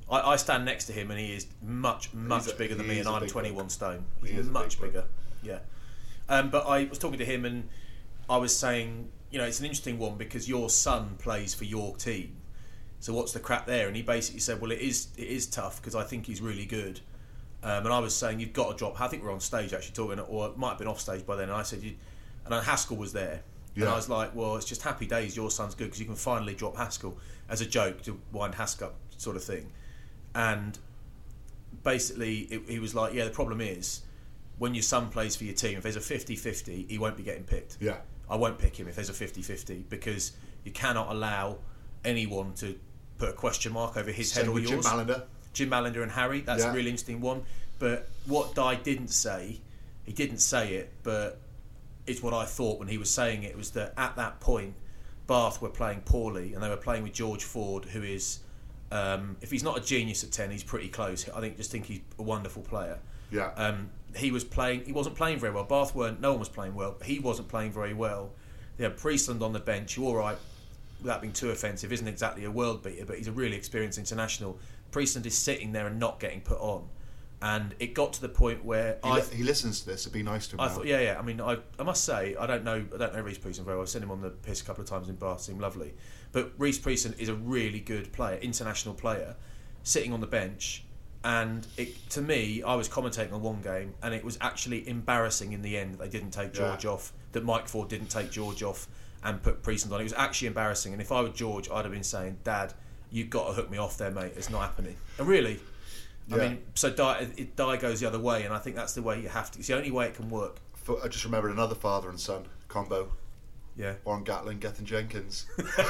I, I stand next to him, and he is much, much a- bigger than he me, is and a I'm big twenty-one bloke. stone. He He's is a much big bigger. Yeah. Um, but I was talking to him, and I was saying, you know, it's an interesting one because your son plays for your team. So what's the crap there? And he basically said, well, it is it is tough because I think he's really good. Um, and I was saying, you've got to drop. I think we're on stage actually talking, or it might have been off stage by then. And I said, you, and then Haskell was there. And Yeah. I was like, well, it's just happy days. Your son's good because you can finally drop Haskell as a joke to wind Haskell up, sort of thing. And basically, it, he was like, yeah, the problem is when your son plays for your team, if there's a fifty-fifty, he won't be getting picked. Yeah. I won't pick him if there's a fifty-fifty because you cannot allow anyone to put a question mark over his Same head or with yours. Jim Mallender. Jim Mallender and Harry, that's Yeah. a really interesting one. But what Di didn't say, he didn't say it, but it's what I thought when he was saying it, was that at that point, Bath were playing poorly, and they were playing with George Ford, who is, um, if he's not a genius at ten, he's pretty close. I think just think he's a wonderful player. Yeah. Um, he was playing. He wasn't playing very well. Bath weren't. No one was playing well. He wasn't playing very well. They had Priestland on the bench, who, all right, without being too offensive, isn't exactly a world beater, but he's a really experienced international. Priestland is sitting there and not getting put on, and it got to the point where He, I. li- he listens to this. It'd be nice to him. I now. thought, yeah, yeah. I mean, I, I must say, I don't know, I don't know Reece Priestland very well. I've seen him on the piss a couple of times in Bath. Seemed lovely, but Reece Priestland is a really good player, international player, sitting on the bench. And it, to me, I was commentating on one game, and it was actually embarrassing in the end that they didn't take George Yeah. off, that Mike Ford didn't take George off and put Priestland on. It was actually embarrassing. And if I were George, I'd have been saying, Dad, you've got to hook me off there, mate. It's not happening. And really, I Yeah. mean, so Di, it, Di goes the other way, and I think that's the way you have to. It's the only way it can work. For- I just remembered another father and son combo. Yeah. Warren Gatlin, Gethin Jenkins.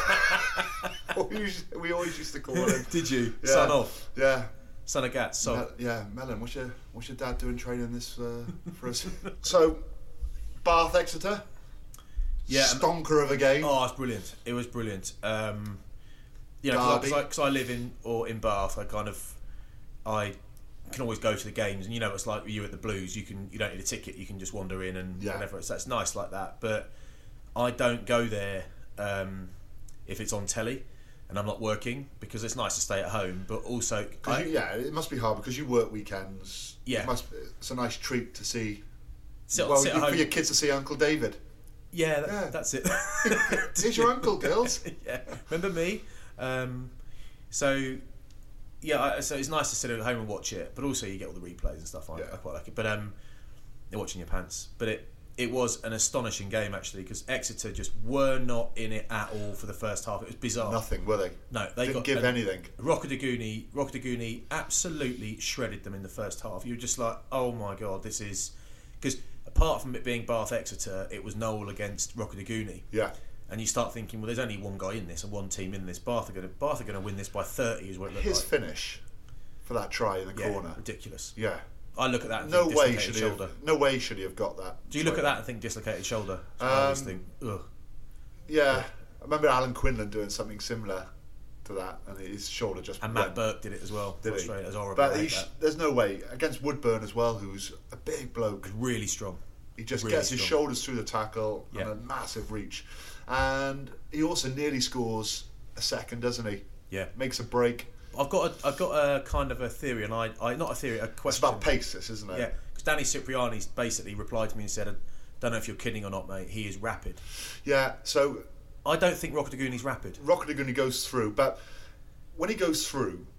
we, used, we always used to call him. Did you? Yeah. Son of? Yeah. Son of Gats. So. Mel- yeah, Melon, what's your what's your dad doing training this uh, for us? So, Bath Exeter. Yeah. Stonker of a game. Oh, it's brilliant. It was brilliant. Um, you know, because Derby. I, I, I live in or in Bath, I kind of I can always go to the games, and you know, it's like you at the Blues. You can you don't need a ticket. You can just wander in and Yeah. whatever. So that's nice like that. But I don't go there um, if it's on telly and I'm not working, because it's nice to stay at home. But also, 'Cause I, you, yeah, it must be hard because you work weekends. Yeah. It must. It's a nice treat to see. sit, well, sit at you- for home. your kids to see Uncle David. Yeah, that, Yeah. that's it. Here's your uncle, girls. Yeah, remember me? Um, so yeah, I, so it's nice to sit at home and watch it, but also you get all the replays and stuff. I, Yeah. I quite like it. But um, you're watching your pants. But it it was an astonishing game actually, because Exeter just were not in it at all for the first half. It was bizarre. Nothing, were they? No, they Didn't got give and anything. Rockadaguni, Rockadaguni absolutely shredded them in the first half. You were just like, oh my god, this is because apart from it being Bath Exeter, it was Knoll against Rockadaguni. Yeah. And you start thinking, well, there's only one guy in this and one team in this. Bath are going to Bath are going to win this by thirty, is what it looked His like. finish for that try in the Yeah, corner. ridiculous. Yeah. I look at that and No think way dislocated should he shoulder. have. No way should he have got that. Do you look try. at that and think dislocated shoulder? So I always Um, think, ugh. Yeah. I remember Alan Quinlan doing something similar to that, and his shoulder just And went. Matt Burke did it as well. Did for he? Australia. It was horrible. But I he hate sh- that. there's no way against Woodburn as well, who's a big bloke. Really strong. He just Really gets his strong. shoulders through the tackle Yeah. and a massive reach, and he also nearly scores a second, doesn't he? Yeah. Makes a break. I've got a, I've got a kind of a theory, and I, I not a theory, a It's question. about pace, this, isn't it? Yeah, because Danny Cipriani's basically replied to me and said, I don't know if you're kidding or not, mate. He is rapid. Yeah. So I don't think Rockadaguni's rapid. Rockadaguni goes through, but when he goes through,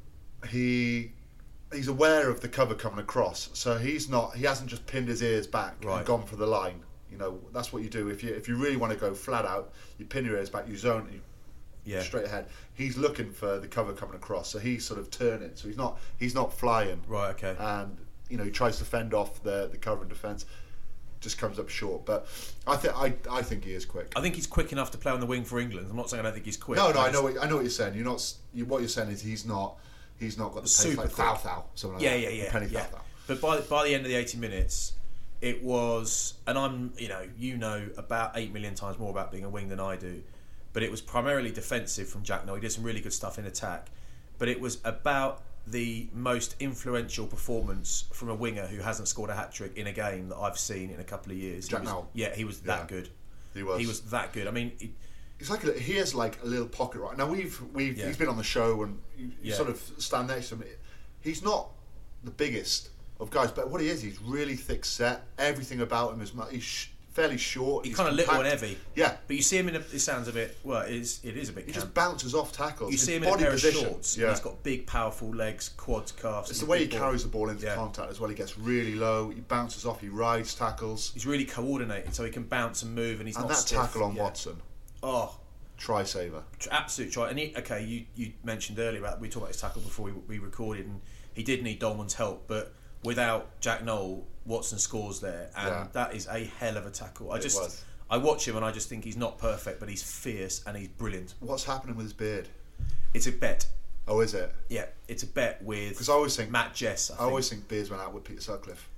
he he's aware of the cover coming across, so he's not. He hasn't just pinned his ears back Right. and gone for the line. You know, that's what you do if you if you really want to go flat out. You pin your ears back, you zone, you Yeah. straight ahead. He's looking for the cover coming across, so he's sort of turning. So he's not he's not flying. Right, okay. And you know he tries to fend off the the cover and defence, just comes up short. But I think I I think he is quick. I think he's quick enough to play on the wing for England. I'm not saying I don't think he's quick. No, no, I just- know what, I know what you're saying. You're not s- you, what you're saying is he's not he's not got the pace Super like quick. Thou Thou something like Yeah, that. yeah, yeah, Penny yeah. Thou Thou. But by by the end of the eighty minutes, it was, and I'm, you know, you know about eight million times more about being a wing than I do, but it was primarily defensive from Jack Knoll. He did some really good stuff in attack, but it was about the most influential performance from a winger who hasn't scored a hat trick in a game that I've seen in a couple of years. Jack he was, Knoll? Yeah, he was that Yeah. good. He was. He was that good. I mean, he, He's like a, he has like a little pocket right now. We've we've Yeah. he's been on the show and you, you Yeah. sort of stand next to him. He's not the biggest of guys, but what he is, he's really thick set. Everything about him is mu- he's sh- fairly short. He's He's kind of little and compact. heavy. Yeah, But you see him in a, it sounds a bit, well, it is, it is a bit he camp. just bounces off tackles. You His see him in a body pair position, of shorts. Yeah, He's got big, powerful legs, quads, calves. it's and the way he big ball. carries the ball into Yeah. contact as well. He gets really low. He bounces off. He rides tackles. He's really coordinated, so he can bounce and move, and he's And not that stiff. tackle on Yeah. Watson, Oh, try saver. tr- absolute try. And he, okay, you, you mentioned earlier about we talked about his tackle before we, we recorded, and he did need Dolman's help, but without Jack Noel, Watson scores there, and Yeah. that is a hell of a tackle. I It just, was. I watch him and I just think he's not perfect, but he's fierce and he's brilliant. What's happening with his beard? It's a bet. Oh, is it? Yeah, it's a bet with 'Cause I always think- Matt Jess. I, I think. always think beards went out with Peter Sutcliffe.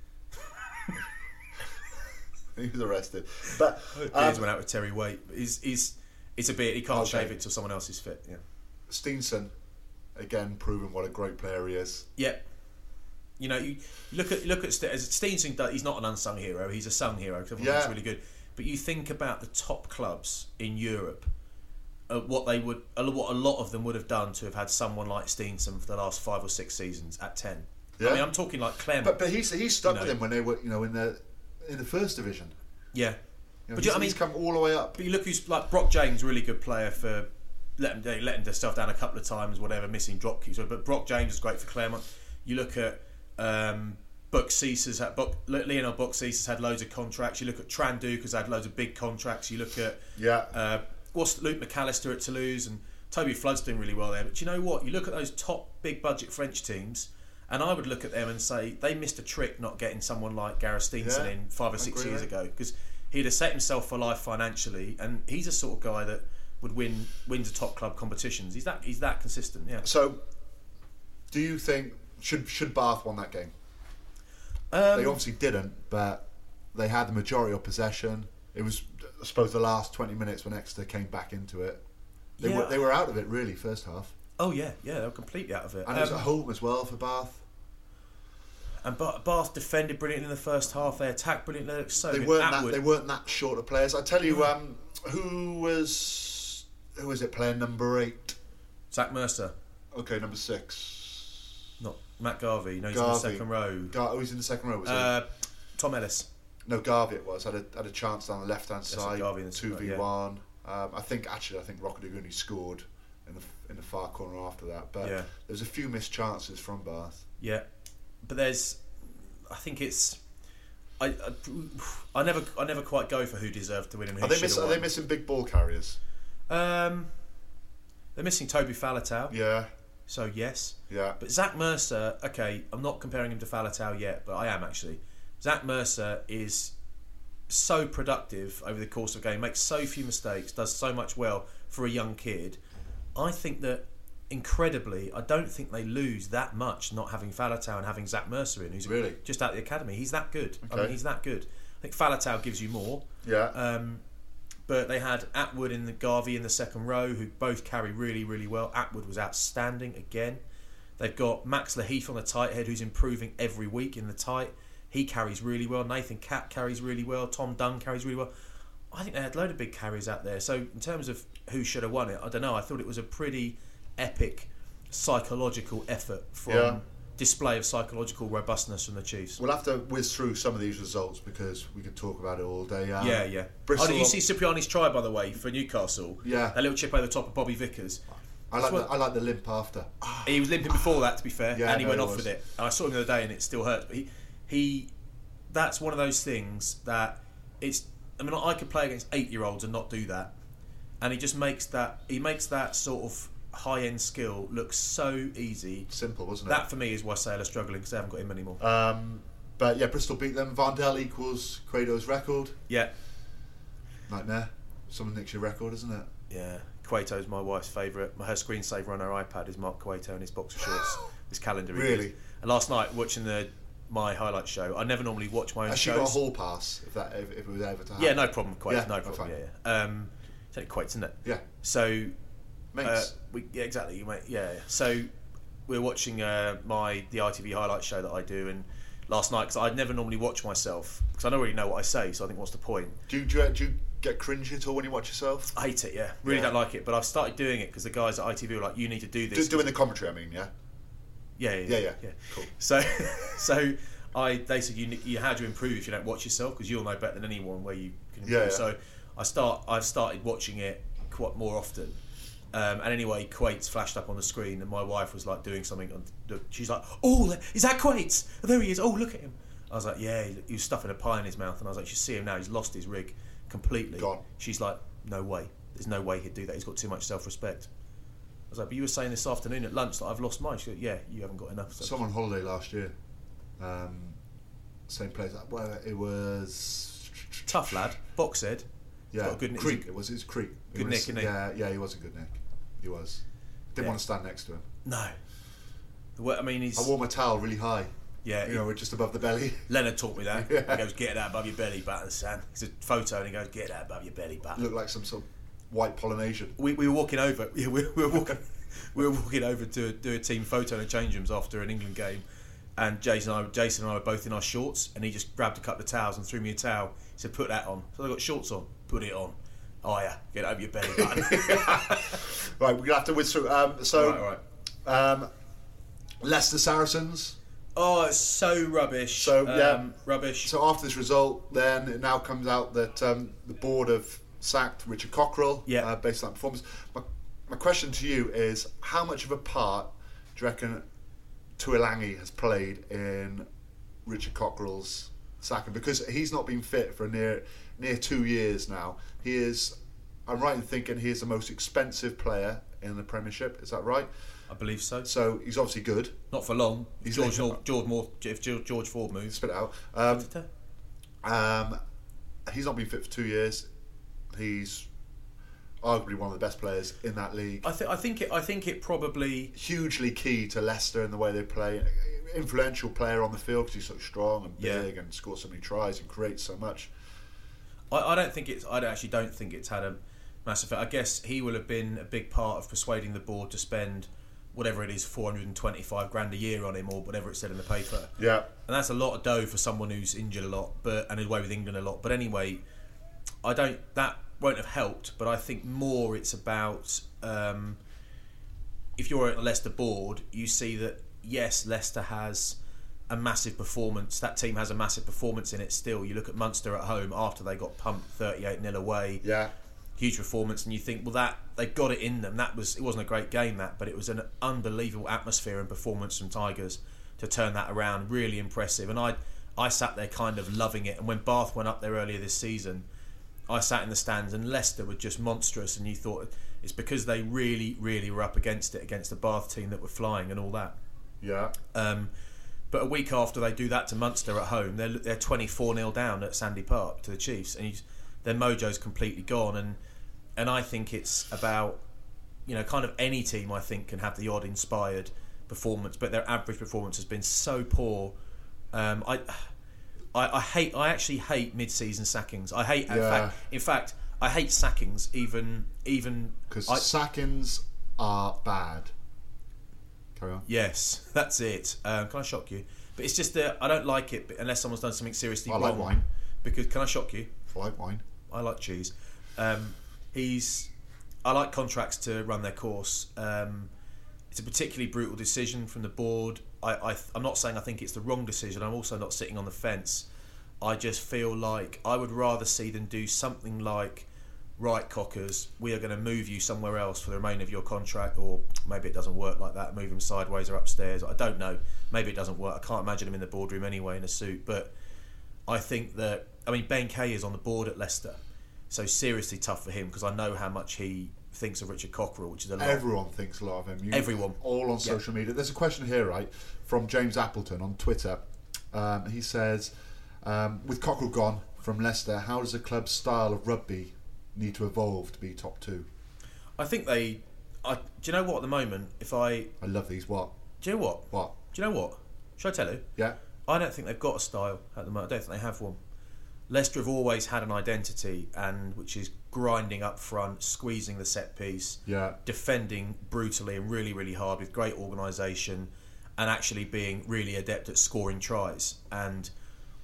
He was arrested, but Beards um, went out with Terry Waite. But he's, he's, it's a bit. He can't Okay. shave it till someone else is fit. Yeah. Steenson, again, proving what a great player he is. Yeah. You know, you look at look at St- as Steenson. does- He's not an unsung hero. He's a sung hero because everyone Yeah. thinks really good. But you think about the top clubs in Europe, uh, what they would, uh, what a lot of them would have done to have had someone like Steenson for the last five or six seasons at ten. Yeah. I mean, I'm talking like Clem. But but he's he's stuck You know. with him when they were you know in the in the first division. yeah. You know, But he's, you- I mean, he's come all the way up. But you look who's like Brock James, really good player for letting letting their stuff down a couple of times, whatever, missing drop kicks. But Brock James is great for Claremont. You look at um, Buck Cease's had Buck, Lionel Buck Cease's had loads of contracts. You look at Tranduc has had loads of big contracts. You look at Yeah. uh, what's Luke McAllister at Toulouse, and Toby Flood's doing really well there. But you know what? You look at those top big budget French teams, and I would look at them and say they missed a trick not getting someone like Gareth Steenson Yeah, in five or I six agree, years mate. ago, because he'd have set himself for life financially, and he's a sort of guy that would win wins a top club competitions. He's that he's that consistent. Yeah. So, do you think should should Bath won that game? Um, They obviously didn't, but they had the majority of possession. It was, I suppose, the last twenty minutes when Exeter came back into it. They Yeah. were they were out of it really first half, oh yeah, yeah, they were completely out of it. and it was Um, at home as well for Bath. and Ba- Bath defended brilliantly in the first half. They attacked brilliantly. They looked so They good. weren't that Atwood- they weren't that short of players. I tell you, um, who was who was it playing number eight? Zach Mercer, Okay, number six. not Matt Garvey. No, he's Garvey. in the second row. Gar- oh, he's in the second row. Was he? Uh, Tom Ellis. No, Garvey it was. Had a had a chance down the left hand Yes, side. Garvey in the Two second v row, one. Um, I think actually I think Rockadaguni scored in the in the far corner after that. But Yeah. there's a few missed chances from Bath. Yeah, but there's, I think it's, I, I, I never, I never quite go for who deserved to win and who Are they should miss, have Are they won. missing big ball carriers? Um, they're missing Toby Falatau, Yeah, so yes. yeah. But Zach Mercer, okay, I'm not comparing him to Falatau yet, but I am actually. Zach Mercer is so productive over the course of a game, makes so few mistakes, does so much well for a young kid. I think that, incredibly, I don't think they lose that much not having Falatau and having Zach Mercer in, who's Really? just out of the academy. He's that good. I Okay. mean, he's that good. I think Falatau gives you more. Yeah. Um, but they had Atwood and the Garvey in the second row, who both carry really, really well. Atwood was outstanding again. They've got Max Laheath on the tight head, who's improving every week in the tight. He carries really well. Nathan Catt carries really well. Tom Dunn carries really well. I think they had a load of big carries out there. So in terms of who should have won it, I don't know. I thought it was a pretty epic psychological effort from Yeah. display of psychological robustness from the Chiefs. We'll have to whiz through some of these results because we could talk about it all day. Um, Yeah, yeah. Bristol, oh, did you see Cipriani's try, by the way, for Newcastle? Yeah. That little chip over the top of Bobby Vickers. I like That's the, what- I like the limp after. He was limping before that, to be fair, Yeah, and he no, went he off was. with it. And I saw him the other day, and it still hurt. But he, he, that's one of those things that it's. I mean, I could play against eight-year-olds and not do that, and he just makes that. He makes that sort of high-end skill look so easy. Simple, wasn't it? That for me is why Sale are struggling because they haven't got him anymore. Um, but yeah, Bristol beat them. Vandel equals Quado's record. yeah, Nightmare. Someone nicks your record, isn't it? yeah. Cueto's my wife's favourite. Her screensaver on her iPad is Mark Cueto and his boxer shorts. His calendar. he Really? did. And last night watching the my highlight show, I never normally watch my own Has she shows. got a hall pass if that if, if it was ever to happen? Yeah, no problem, Quates. Yeah, no that's problem. fine. Yeah, yeah. Um, it's only Quates, isn't it? Yeah. So, Mates. uh, we yeah, exactly. You mate, yeah. yeah. So, we're watching uh, my the I T V highlight show that I do, and last night because I'd never normally watch myself because I don't really know what I say, so I think what's the point? do, you, do, you, do you get cringy at all when you watch yourself? I hate it, yeah. Really Yeah. don't like it, but I've started doing it because the guys at I T V were like, you need to do this. Do, doing the commentary, I mean, yeah? Yeah, yeah, Yeah, yeah. yeah. Cool. So, so I they said you, you how do you improve if you don't watch yourself, because you'll know better than anyone where you can improve. Yeah, yeah. So I start I've started watching it quite more often. Um, and anyway, Quates flashed up on the screen, and my wife was like doing something. On the, she's like, "Oh, is that Quates? Oh, there he is! Oh, look at him!" I was like, "Yeah." He was stuffing a pie in his mouth, and I was like, "You see him now? He's lost his rig completely." Gone. She's like, "No way! There's no way he'd do that. He's got too much self-respect." I was like, "But you were saying this afternoon at lunch that I've lost mine." She goes, "Yeah, you haven't got enough." Someone on holiday last year. Um, same place. Well, it was... Tough lad, Boxhead. Yeah, Got a good nick. Creek. It was his Creek. He Good was, nick, isn't he? Yeah, yeah, he was a good nick. He was. Didn't Yeah. want to stand next to him. No. Well, I mean, he's I wore my towel really high. yeah. You know, just above the belly. Leonard taught me that. Yeah. He goes, "Get that above your belly button, son." It's a photo, and he goes, "Get that above your belly button." Looked like some sort of white Polynesian. We, we were walking over. Yeah, we, we were walking. we were walking over to do a team photo in the change rooms after an England game, and Jason and I, Jason and I were both in our shorts, and he just grabbed a couple of towels and threw me a towel. He said, "Put that on." So I got shorts on. Put it on. Oh yeah, get it over your belly button. Right, we're gonna have to whiz through. Um, so, right, right. Um, Leicester Saracens. Oh, it's so rubbish. So, yeah. um, rubbish. So after this result, then it now comes out that um, the board have sacked Richard Cockerell. Yeah. Uh, based on that performance. My, my question to you is, how much of a part do you reckon Tuilagi has played in Richard Cockerell's sacking? Because he's not been fit for near near two years now. He is. I'm right in thinking he is the most expensive player in the Premiership. Is that right? I believe so. So he's obviously good. Not for long. He's George, like- George, Moore, if George George Ford moves. Spit it out. Um, um, he's not been fit for two years. He's arguably one of the best players in that league. I think. I think it. I think it probably. Hugely key to Leicester in the way they play. Influential player on the field because he's so strong and Yeah. big and scores so many tries and creates so much. I, I don't think it's. I actually don't think it's had a massive. I guess he will have been a big part of persuading the board to spend whatever it is, four hundred and twenty-five grand a year on him, or whatever it said in the paper. Yeah. And that's a lot of dough for someone who's injured a lot, but and is away with England a lot. But anyway, I don't. That won't have helped. But I think more it's about um, if you're at the Leicester board, you see that yes, Leicester has a massive performance. That team has a massive performance in it still. You look at Munster at home after they got pumped thirty-eight nil away. Yeah. Huge performance, and you think, well, that they've got it in them. That was it wasn't a great game, that, but it was an unbelievable atmosphere and performance from Tigers to turn that around. Really impressive. And I, I sat there kind of loving it. And when Bath went up there earlier this season, I sat in the stands, and Leicester were just monstrous. And you thought it's because they really, really were up against it against the Bath team that were flying and all that. Yeah. Um, but a week after they do that to Munster at home, they're they're twenty-four nil down at Sandy Park to the Chiefs, and you, their mojo's completely gone. And and I think it's about, you know, kind of any team I think can have the odd inspired performance, but their average performance has been so poor. Um, I, I I hate I actually hate mid-season sackings. I hate in Yeah. fact in fact I hate sackings even even Because I- sackings are bad. Carry on. Yes, that's it. Um, can I shock you? But it's just that I don't like it unless someone's done something seriously I wrong. like wine. Because can I shock you? I like wine. I like cheese. Um, he's. I like contracts to run their course. Um, it's a particularly brutal decision from the board. I, I, I'm not saying I think it's the wrong decision. I'm also not sitting on the fence. I just feel like I would rather see them do something like, right, Cockers, we are going to move you somewhere else for the remainder of your contract, or maybe it doesn't work like that, move him sideways or upstairs. I don't know. Maybe it doesn't work. I can't imagine him in the boardroom anyway in a suit. But I think that, I mean, Ben Kay is on the board at Leicester, so seriously tough for him because I know how much he thinks of Richard Cockerell, which is a lot. Everyone thinks a lot of him. You, Everyone. All on Yeah. social media. There's a question here, right, from James Appleton on Twitter. Um, he says, um, with Cockerell gone from Leicester, how does the club's style of rugby need to evolve to be top two? I think they. I, do you know what? At the moment, if I, I love these. What? do you know what? What? Do you know what? Should I tell you? Yeah? I don't think they've got a style at the moment. I don't think they have one. Leicester have always had an identity, and which is grinding up front, squeezing the set piece, Yeah. defending brutally and really, really hard with great organisation, and actually being really adept at scoring tries. And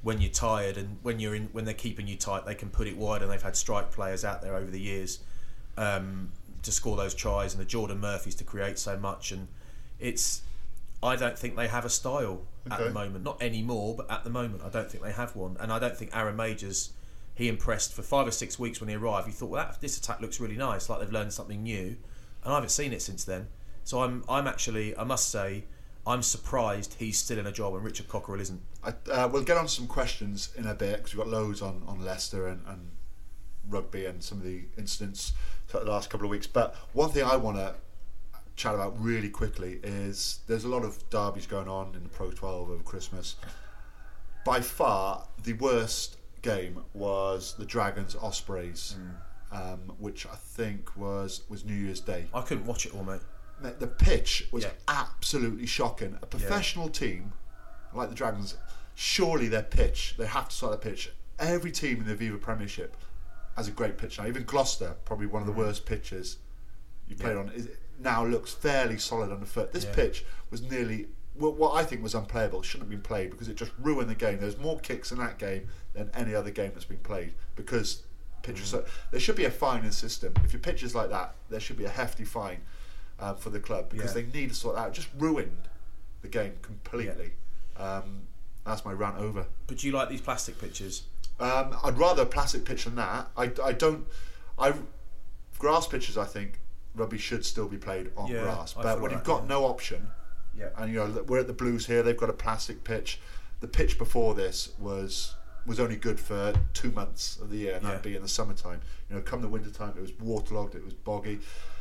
when you're tired and when you're in when they're keeping you tight, they can put it wide, and they've had strike players out there over the years um, to score those tries, and the Jordan Murphys to create so much. And it's I don't think they have a style okay. at the moment, not anymore, but at the moment I don't think they have one. And I don't think Aaron Majors, he impressed for five or six weeks when he arrived. He thought, well, that, this attack looks really nice, like they've learned something new, and I haven't seen it since then. So I'm I'm actually I must say I'm surprised he's still in a job and Richard Cockerill isn't. I, uh, we'll get on to some questions in a bit because we've got loads on, on Leicester and, and rugby and some of the incidents throughout the last couple of weeks. But one thing I want to chat about really quickly is there's a lot of derbies going on in the Pro twelve over Christmas. By far, the worst game was the Dragons Ospreys, mm. um, which I think was, was New Year's Day. I couldn't watch it all, mate. The pitch was yeah. absolutely shocking. A professional yeah. team like the Dragons, surely their pitch, they have to start their pitch. Every team in the Aviva Premiership has a great pitch now. Even Gloucester, probably one of the mm. worst pitches you played yeah. on, is, now looks fairly solid on the foot. This yeah. pitch was nearly, well, what I think was unplayable. It shouldn't have been played because it just ruined the game. There's more kicks in that game than any other game that's been played because pitch mm. was so, there should be a fining system. If your pitch is like that, there should be a hefty fine. Um, for the club because yeah. they need to sort that out. It just ruined the game completely. Yeah. Um, that's my rant over. But do you like these plastic pitches? Um, I'd rather a plastic pitch than that. I, I don't. I grass pitches. I think rugby should still be played on yeah, grass. I But when like you've got yeah. no option, yeah. and you know we're at the Blues here. They've got a plastic pitch. The pitch before this was was only good for two months of the year, and yeah. that'd be in the summertime. You know, come the winter time, it was waterlogged. It was boggy.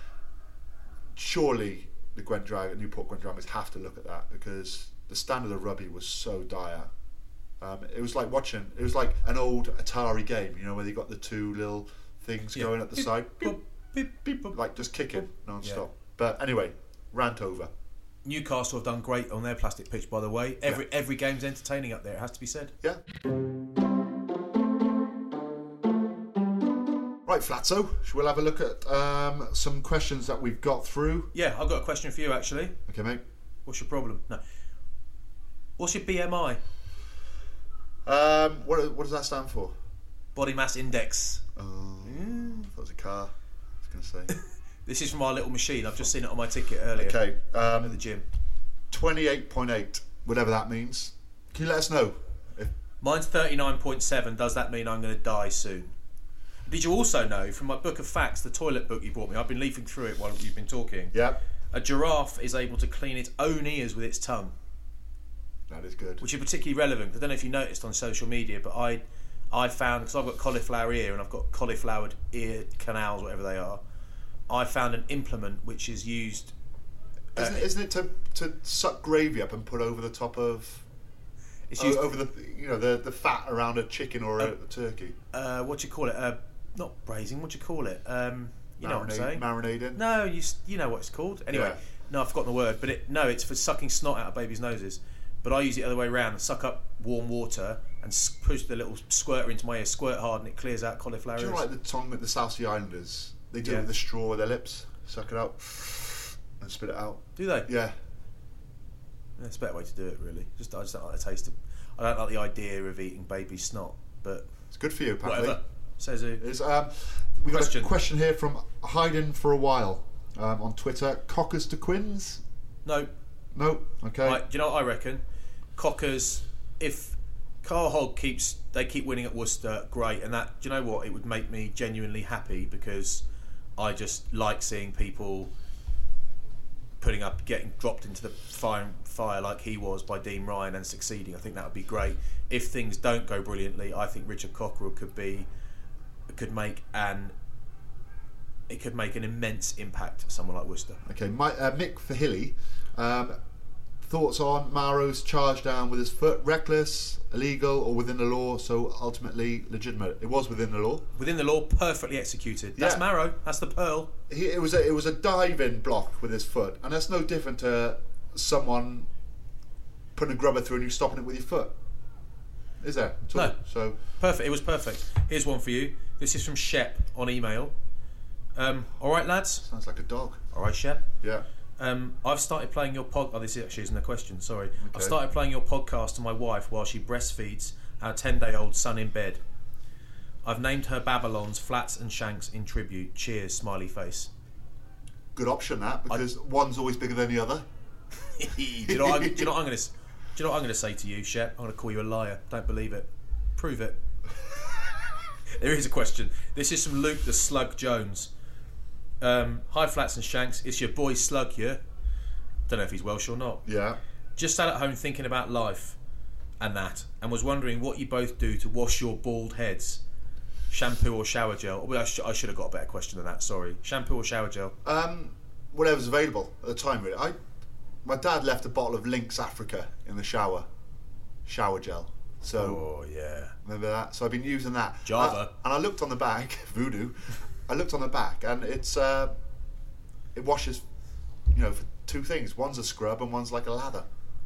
Surely the Gwent Dragons, Newport Gwent Dragons have to look at that because the standard of rugby was so dire. Um, it was like watching, it was like an old Atari game, you know, where they got the two little things yeah. going at the beep, side, beep, beep, beep, beep, like just kicking non-stop. Yeah. But anyway, rant over. Newcastle have done great on their plastic pitch, by the way. Every yeah. every game's entertaining up there, it has to be said. Yeah. Right, Flatso, shall we have a look at um, some questions that we've got through? Yeah, I've got a question for you, actually. Okay, mate. What's your problem? No. What's your B M I? Um, what, what does that stand for? Body Mass Index. Oh, mm. I thought it was a car. I was going to say. This is from our little machine. I've just seen it on my ticket earlier. Okay. Um, at the gym. twenty-eight point eight, whatever that means. Can you let us know? If Mine's thirty-nine point seven. Does that mean I'm going to die soon? Did you also know from my book of facts, the toilet book you brought me, I've been leafing through it while you've been talking. Yeah. A giraffe is able to clean its own ears with its tongue. That is good. Which is particularly relevant. I don't know if you noticed on social media, but I I found, because I've got cauliflower ear and I've got cauliflowered ear canals, whatever they are, I found an implement which is used... Isn't, uh, it, isn't it to, to suck gravy up and put over the top of... It's used over the you know the, the fat around a chicken or a, uh, a turkey. Uh, what do you call it? Uh, not braising. What do you call it? Um, you Marinade, know what I'm saying? Marinating. No, you you know what it's called. Anyway, yeah. no, I've forgotten the word. But it, no, it's for sucking snot out of babies' noses. But I use it the other way around and suck up warm water and push the little squirter into my ear, squirt hard, and it clears out cauliflower. Do you know like the tongue with the South Sea Islanders? They do yeah. it with a straw with their lips, suck it out, and spit it out. Do they? Yeah. That's a better way to do it, really. Just I just don't like the taste of. I don't like the idea of eating baby snot, but it's good for you, apparently. Whatever. Says who? It's, um, we got question. a question here from Hiding for a While um, on Twitter. Cockers to Quins? No. No. Okay. Right, do you know what I reckon? Cockers. If Carl Hogg keeps, they keep winning at Worcester, great. And that, do you know what? It would make me genuinely happy because I just like seeing people putting up, getting dropped into the fire, fire like he was by Dean Ryan and succeeding. I think that would be great. If things don't go brilliantly, I think Richard Cockerill could be, could make an, it could make an immense impact to someone like Worcester. Okay, my, uh, Mick Fahilly, um, thoughts on Maro's charge down with his foot? Reckless, illegal, or within the law? So ultimately legitimate. It was within the law. Within the law, perfectly executed. That's yeah. Maro. That's the pearl. He, it was a, it was a dive-in block with his foot, and that's no different to someone putting a grubber through and you stopping it with your foot. Is there? No. So perfect. It was perfect. Here's one for you. This is from Shep on email. Um, all right, lads. Sounds like a dog. All right, Shep. Yeah. Um, I've started playing your pod. Oh, this actually isn't a question. Sorry. Okay. I've started playing your podcast to my wife while she breastfeeds Our ten-day-old son in bed. I've named her Babylon's Flats and Shanks in tribute. Cheers, smiley face. Good option, that, because I... one's always bigger than the other. do, you know what I, do you know what I'm going to? Do you know what I'm going to say to you, Shep? I'm going to call you a liar. Don't believe it. Prove it. There is a question. This is from Luke the Slug Jones. Um, Hi, Flats and Shanks. It's your boy Slug here. Don't know if he's Welsh or not. Yeah. Just sat at home thinking about life and that, and was wondering what you both do to wash your bald heads. Shampoo or shower gel? Well, I, sh- I should have got a better question than that. Sorry. Shampoo or shower gel? Um, whatever's available at the time, really. I, my dad left a bottle of Lynx Africa in the shower, shower gel. So, oh yeah, remember that? So I've been using that. Java. I, and I looked on the back, Voodoo. I looked on the back, and it's uh, it washes, you know, for two things. One's a scrub, and one's like a lather.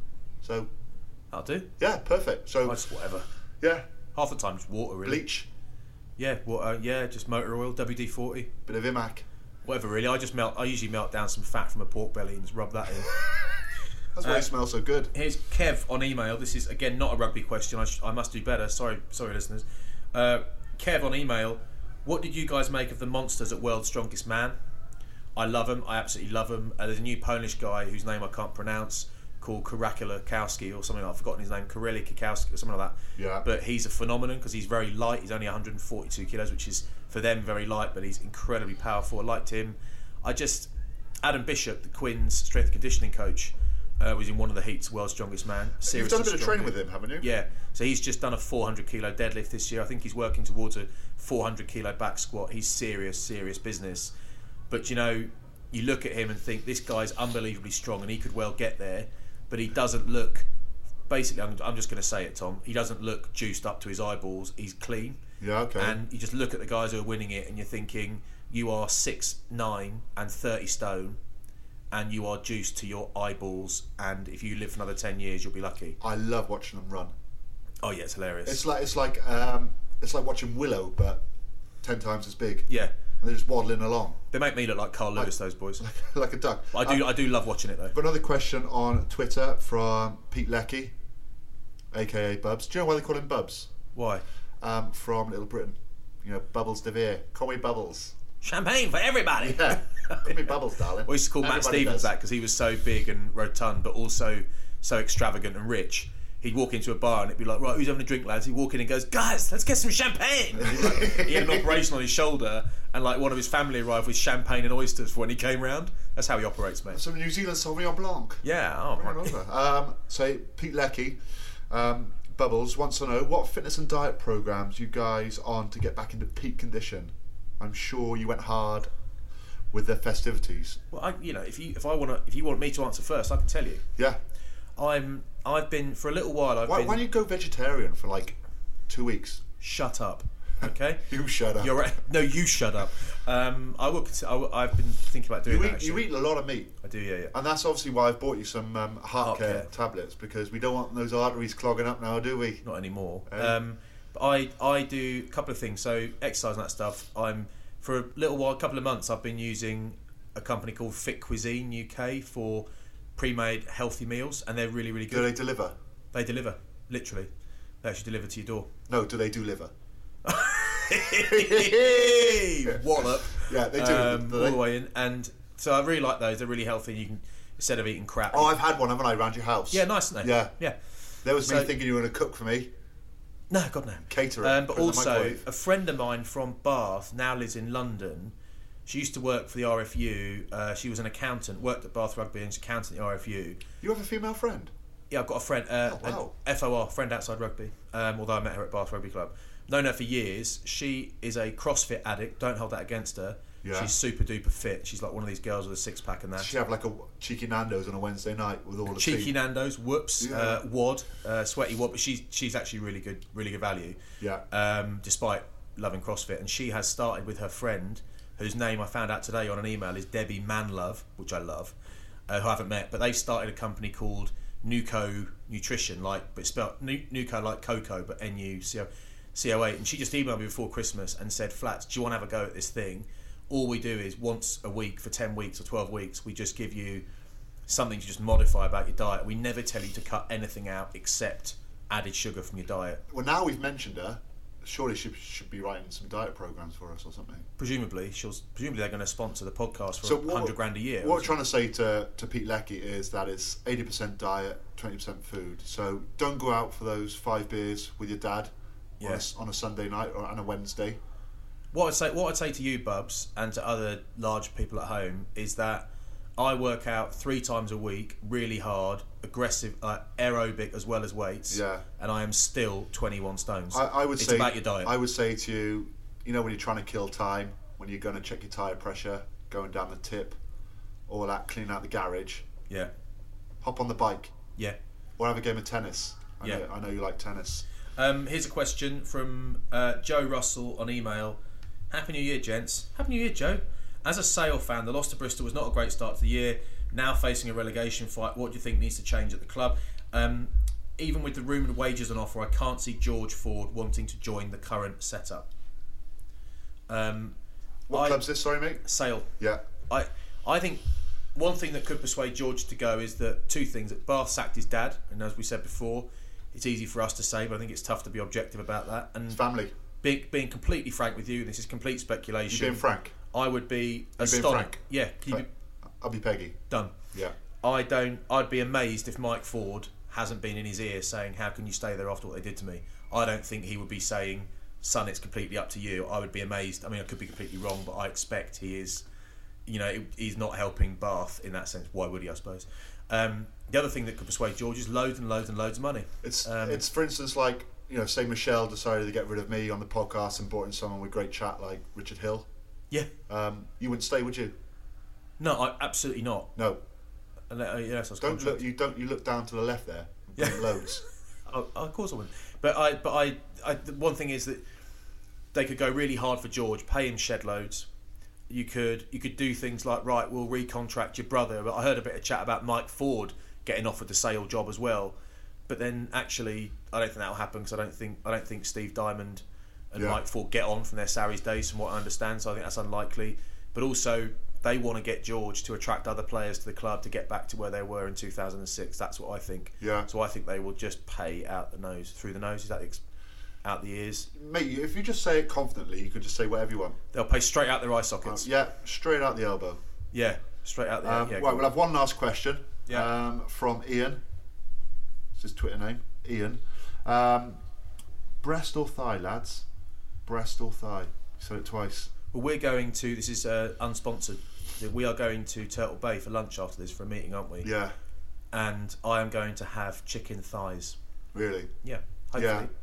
So, that'll do. Yeah, perfect. So, oh, just whatever. Yeah. Half the time, just water, really. Bleach. Yeah, water. Yeah, just motor oil, W D forty. Bit of Imac. Whatever, really. I just melt. I usually melt down some fat from a pork belly and just rub that in. That's why uh, it smells so good. Here's Kev on email. This is again not a rugby question. I, sh- I must do better. Sorry, sorry, listeners. Uh, Kev on email. What did you guys make of the monsters at World's Strongest Man? I love them. I absolutely love them. Uh, there's a new Polish guy whose name I can't pronounce called Karacula Kowski or something. I've forgotten his name. Kareli Kowski or something like that. Yeah. But he's a phenomenon because he's very light. He's only one hundred forty-two kilos, which is for them very light, but he's incredibly powerful. I liked him. I just Adam Bishop, the Quins strength and conditioning coach. Uh, was in one of the heats, World's Strongest Man. You've done a bit of training with him, haven't you? Yeah. So he's just done a four hundred kilo deadlift this year. I think he's working towards a four hundred kilo back squat. He's serious, serious business. But, you know, you look at him and think, this guy's unbelievably strong and he could well get there. But he doesn't look... Basically, I'm, I'm just going to say it, Tom. He doesn't look juiced up to his eyeballs. He's clean. Yeah, okay. And you just look at the guys who are winning it and you're thinking, you are six nine and thirty stone. And you are juiced to your eyeballs, and if you live for another ten years, you'll be lucky. I love watching them run. Oh yeah, it's hilarious. It's like it's like um, it's like watching Willow, but ten times as big. Yeah, and they're just waddling along. They make me look like Carl Lewis, like, those boys, like, like a duck. But I do, um, I do love watching it though. But another question on Twitter from Pete Leckie, aka Bubs. Do you know why they call him Bubs? Why? Um, from Little Britain. You know, Bubbles de Vere. Call me Bubbles. Champagne for everybody. Yeah. Call me Bubbles, darling. We used to call Everybody Matt Stevens does. that because he was so big and rotund, but also so extravagant and rich. He'd walk into a bar and it'd be like, right, who's having a drink, lads? He'd walk in and goes, guys, let's get some champagne. And like, he had an operation on his shoulder, and like one of his family arrived with champagne and oysters for when he came round. That's how he operates, mate. Some New Zealand Sauvignon Blanc. Yeah. Oh, right. um, so Pete Leckie, um, Bubbles wants to know what fitness and diet programs you guys on to get back into peak condition. I'm sure you went hard with the festivities. Well, I, you know, if you if I want to, if you want me to answer first, I can tell you. Yeah. I'm. I've been for a little while. I've why, been. Why don't you go vegetarian for like two weeks? Shut up. Okay. You shut up. You're right. No, you shut up. Um, I will. I will I've been thinking about doing you that. Eat, actually. You eat a lot of meat. I do. Yeah, yeah. And that's obviously why I've bought you some um, heart, heart care, care tablets, because we don't want those arteries clogging up now, do we? Not anymore. Eh? Um, but I I do a couple of things. So exercise and that stuff. I'm for a little while, a couple of months. I've been using a company called Fit Cuisine U K for pre-made healthy meals, and they're really, really good. Do they deliver? They deliver, literally. They actually deliver to your door. No, do they do liver? Wallop. Yeah, they do. Um, do all they? the way in, and so I really like those. They're really healthy. You can instead of eating crap. Oh, I've had one, haven't I, around your house? Yeah, nice, isn't it? Yeah, yeah. There was so, me thinking you were going to cook for me. No, God no. Catering. Um, but also, microwave. a friend of mine from Bath now lives in London. She used to work for the R F U. Uh, she was an accountant, worked at Bath Rugby, and she's accountant at the R F U. You have a female friend? Yeah, I've got a friend, uh, oh, wow. an F O R, friend outside rugby. Um, although I met her at Bath Rugby Club. Known her for years. She is a CrossFit addict. Don't hold that against her. Yeah. She's super duper fit. She's like one of these girls with a six pack and that. Does she have like a cheeky Nando's on a Wednesday night with all the cheeky team? Nando's, whoops, yeah. uh, wad, uh, sweaty wad. But she's she's actually really good, really good value. Yeah. Um, despite loving CrossFit, and she has started with her friend, whose name I found out today on an email is Debbie Manlove, which I love, uh, who I haven't met. But they started a company called Nuco Nutrition, like but it's spelled Nuco like cocoa, but N U C O C O A. And she just emailed me before Christmas and said, "Flats, do you want to have a go at this thing? All we do is once a week for ten weeks or twelve weeks, we just give you something to just modify about your diet. We never tell you to cut anything out except added sugar from your diet. Well, now we've mentioned her, surely she should be writing some diet programs for us or something. Presumably, she'll. Presumably, they're going to sponsor the podcast for So a what- hundred grand a year. What we're trying to say to, to Pete Leckie is that it's eighty percent diet, twenty percent food. So don't go out for those five beers with your dad on, Yeah. a, on a Sunday night or on a Wednesday. What I'd say, what I'd say to you, Bubs, and to other large people at home, is that I work out three times a week, really hard, aggressive, uh, aerobic as well as weights. Yeah. And I am still twenty-one stones. I, I would it's say about your diet. I would say to you, you know, when you're trying to kill time, when you're going to check your tyre pressure, going down the tip, all that, clean out the garage, yeah, hop on the bike, yeah. or have a game of tennis. I, Yeah. know, I know you like tennis. Um, here's a question from uh, Joe Russell on email. Happy New Year, gents. Happy New Year, Joe. As a Sale fan, the loss to Bristol was not a great start to the year. Now facing a relegation fight, what do you think needs to change at the club? Um, even with the rumoured wages on offer, I can't see George Ford wanting to join the current setup. Um, What I- club's this, sorry, mate? Sale. Yeah. I I think one thing that could persuade George to go is that two things. That Bath sacked his dad, and as we said before, it's easy for us to say, but I think it's tough to be objective about that. And It's family. being, being completely frank with you, this is complete You speculation. being frank? I would be being astonished. frank? Yeah, can you be I'll be Peggy. done? Yeah. I don't. I'd be amazed if Mike Ford hasn't been in his ear saying, "How can you stay there after what they did to me?" I don't think he would be saying, "Son, it's completely up to you." I would be amazed. I mean, I could be completely wrong, but I expect he is. You know, he's not helping Bath in that sense. Why would he? I suppose. Um, the other thing that could persuade George is loads and loads and loads of money. It's Um, it's for instance like, you know, say Michelle decided to get rid of me on the podcast and brought in someone with great chat like Richard Hill. Yeah. Um, you wouldn't stay, would you? No, I, absolutely not. No. Unless, uh, yes, I was Don't contract- look. You don't. You look down to the left there. Yeah. Yeah. Loads. Oh, of course I wouldn't. But I, but I, I, the one thing is that they could go really hard for George, pay him shed loads. You could, you could do things like, right, we'll recontract your brother. But I heard a bit of chat about Mike Ford getting offered the Sale job as well. But then actually, I don't think that'll happen because I don't think, I don't think Steve Diamond and Yeah. Mike Ford get on from their Sarries days, from what I understand. So I think that's unlikely. But also, they want to get George to attract other players to the club to get back to where they were in two thousand six. That's what I think. Yeah. So I think they will just pay out the nose, through the nose. Is that ex- out the ears? Mate, if you just say it confidently, you could just say whatever you want. They'll pay straight out their eye Uh, sockets. yeah, straight out the elbow. Yeah, straight out there. Um, yeah, right, cool. we'll have one last question. Yeah. Um, from Ian. It's his Twitter name, Ian. Um, breast or thigh, lads? Breast or thigh? You said it twice. Well, we're going to. This is uh, unsponsored. We are going to Turtle Bay for lunch after this for a meeting, aren't we? Yeah. And I am going to have chicken thighs. Really? Yeah. Hopefully. Yeah.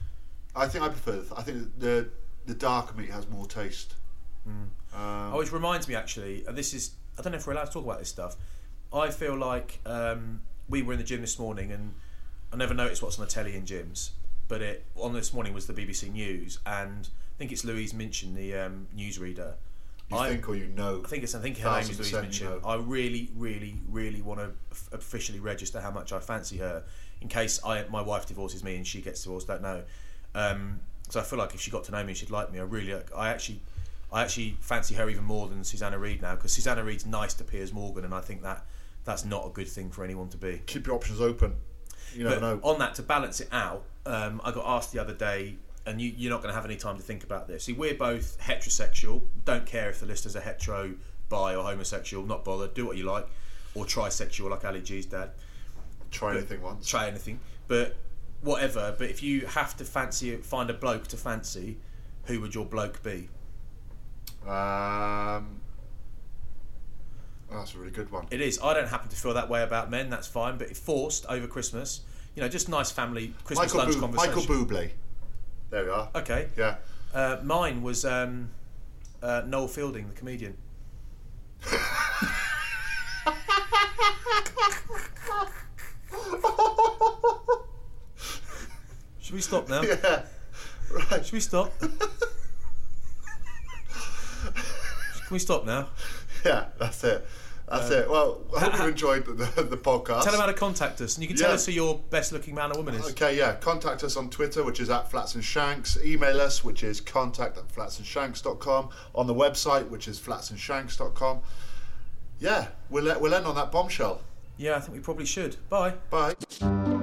I think I prefer. The th- I think the the darker meat has more taste. Mm. Um, Oh, which reminds me, actually, and this is, I don't know if we're allowed to talk about this stuff. I feel like um, we were in the gym this morning, and I never noticed what's on the telly in gyms, but it on this morning was the B B C News, and I think it's Louise Minchin, the um, newsreader. you I think or you know? I think it's. I think her name is Thousand Louise percent Minchin. you know. I really, really, really want to f- officially register how much I fancy her, in case I my wife divorces me and she gets divorced. Don't know. Um, so I feel like if she got to know me, she'd like me. I really, I actually, I actually fancy her even more than Susanna Reid now, because Susanna Reid's nice to Piers Morgan, and I think that that's not a good thing for anyone to be. Keep your options open. You never But know. on that, to balance it out, um, I got asked the other day, and you, you're not going to have any time to think about this. See, we're both heterosexual. Don't care if the listeners are hetero, bi, or homosexual. Not bothered. Do what you like, or trisexual like Ali G's dad. Try but- anything once. Try anything, but whatever. But if you have to fancy, find a bloke to fancy, who would your bloke be? Um, oh, that's a really good one. It is. I don't happen to feel that way about men. That's fine. But if forced over Christmas, you know, just nice family Christmas Michael, lunch Bu- conversation. Michael Bublé. There we are. Okay. Yeah. Uh, mine was um, uh, Noel Fielding, the comedian. Should we stop now? Yeah. Right. Should we stop? Can we stop now? Yeah, that's it. That's Uh, it. Well, I hope ha- you enjoyed the, the, the podcast. Tell them how to contact us, and you can tell Yeah. us who your best looking man or woman is. Okay, yeah. Contact us on Twitter, which is at Flats and Shanks. Email us, which is contact at flatsandshanks dot com. On the website, which is flatsandshanks dot com. Yeah, we'll, we'll end on that bombshell. Yeah, I think we probably should. Bye. Bye.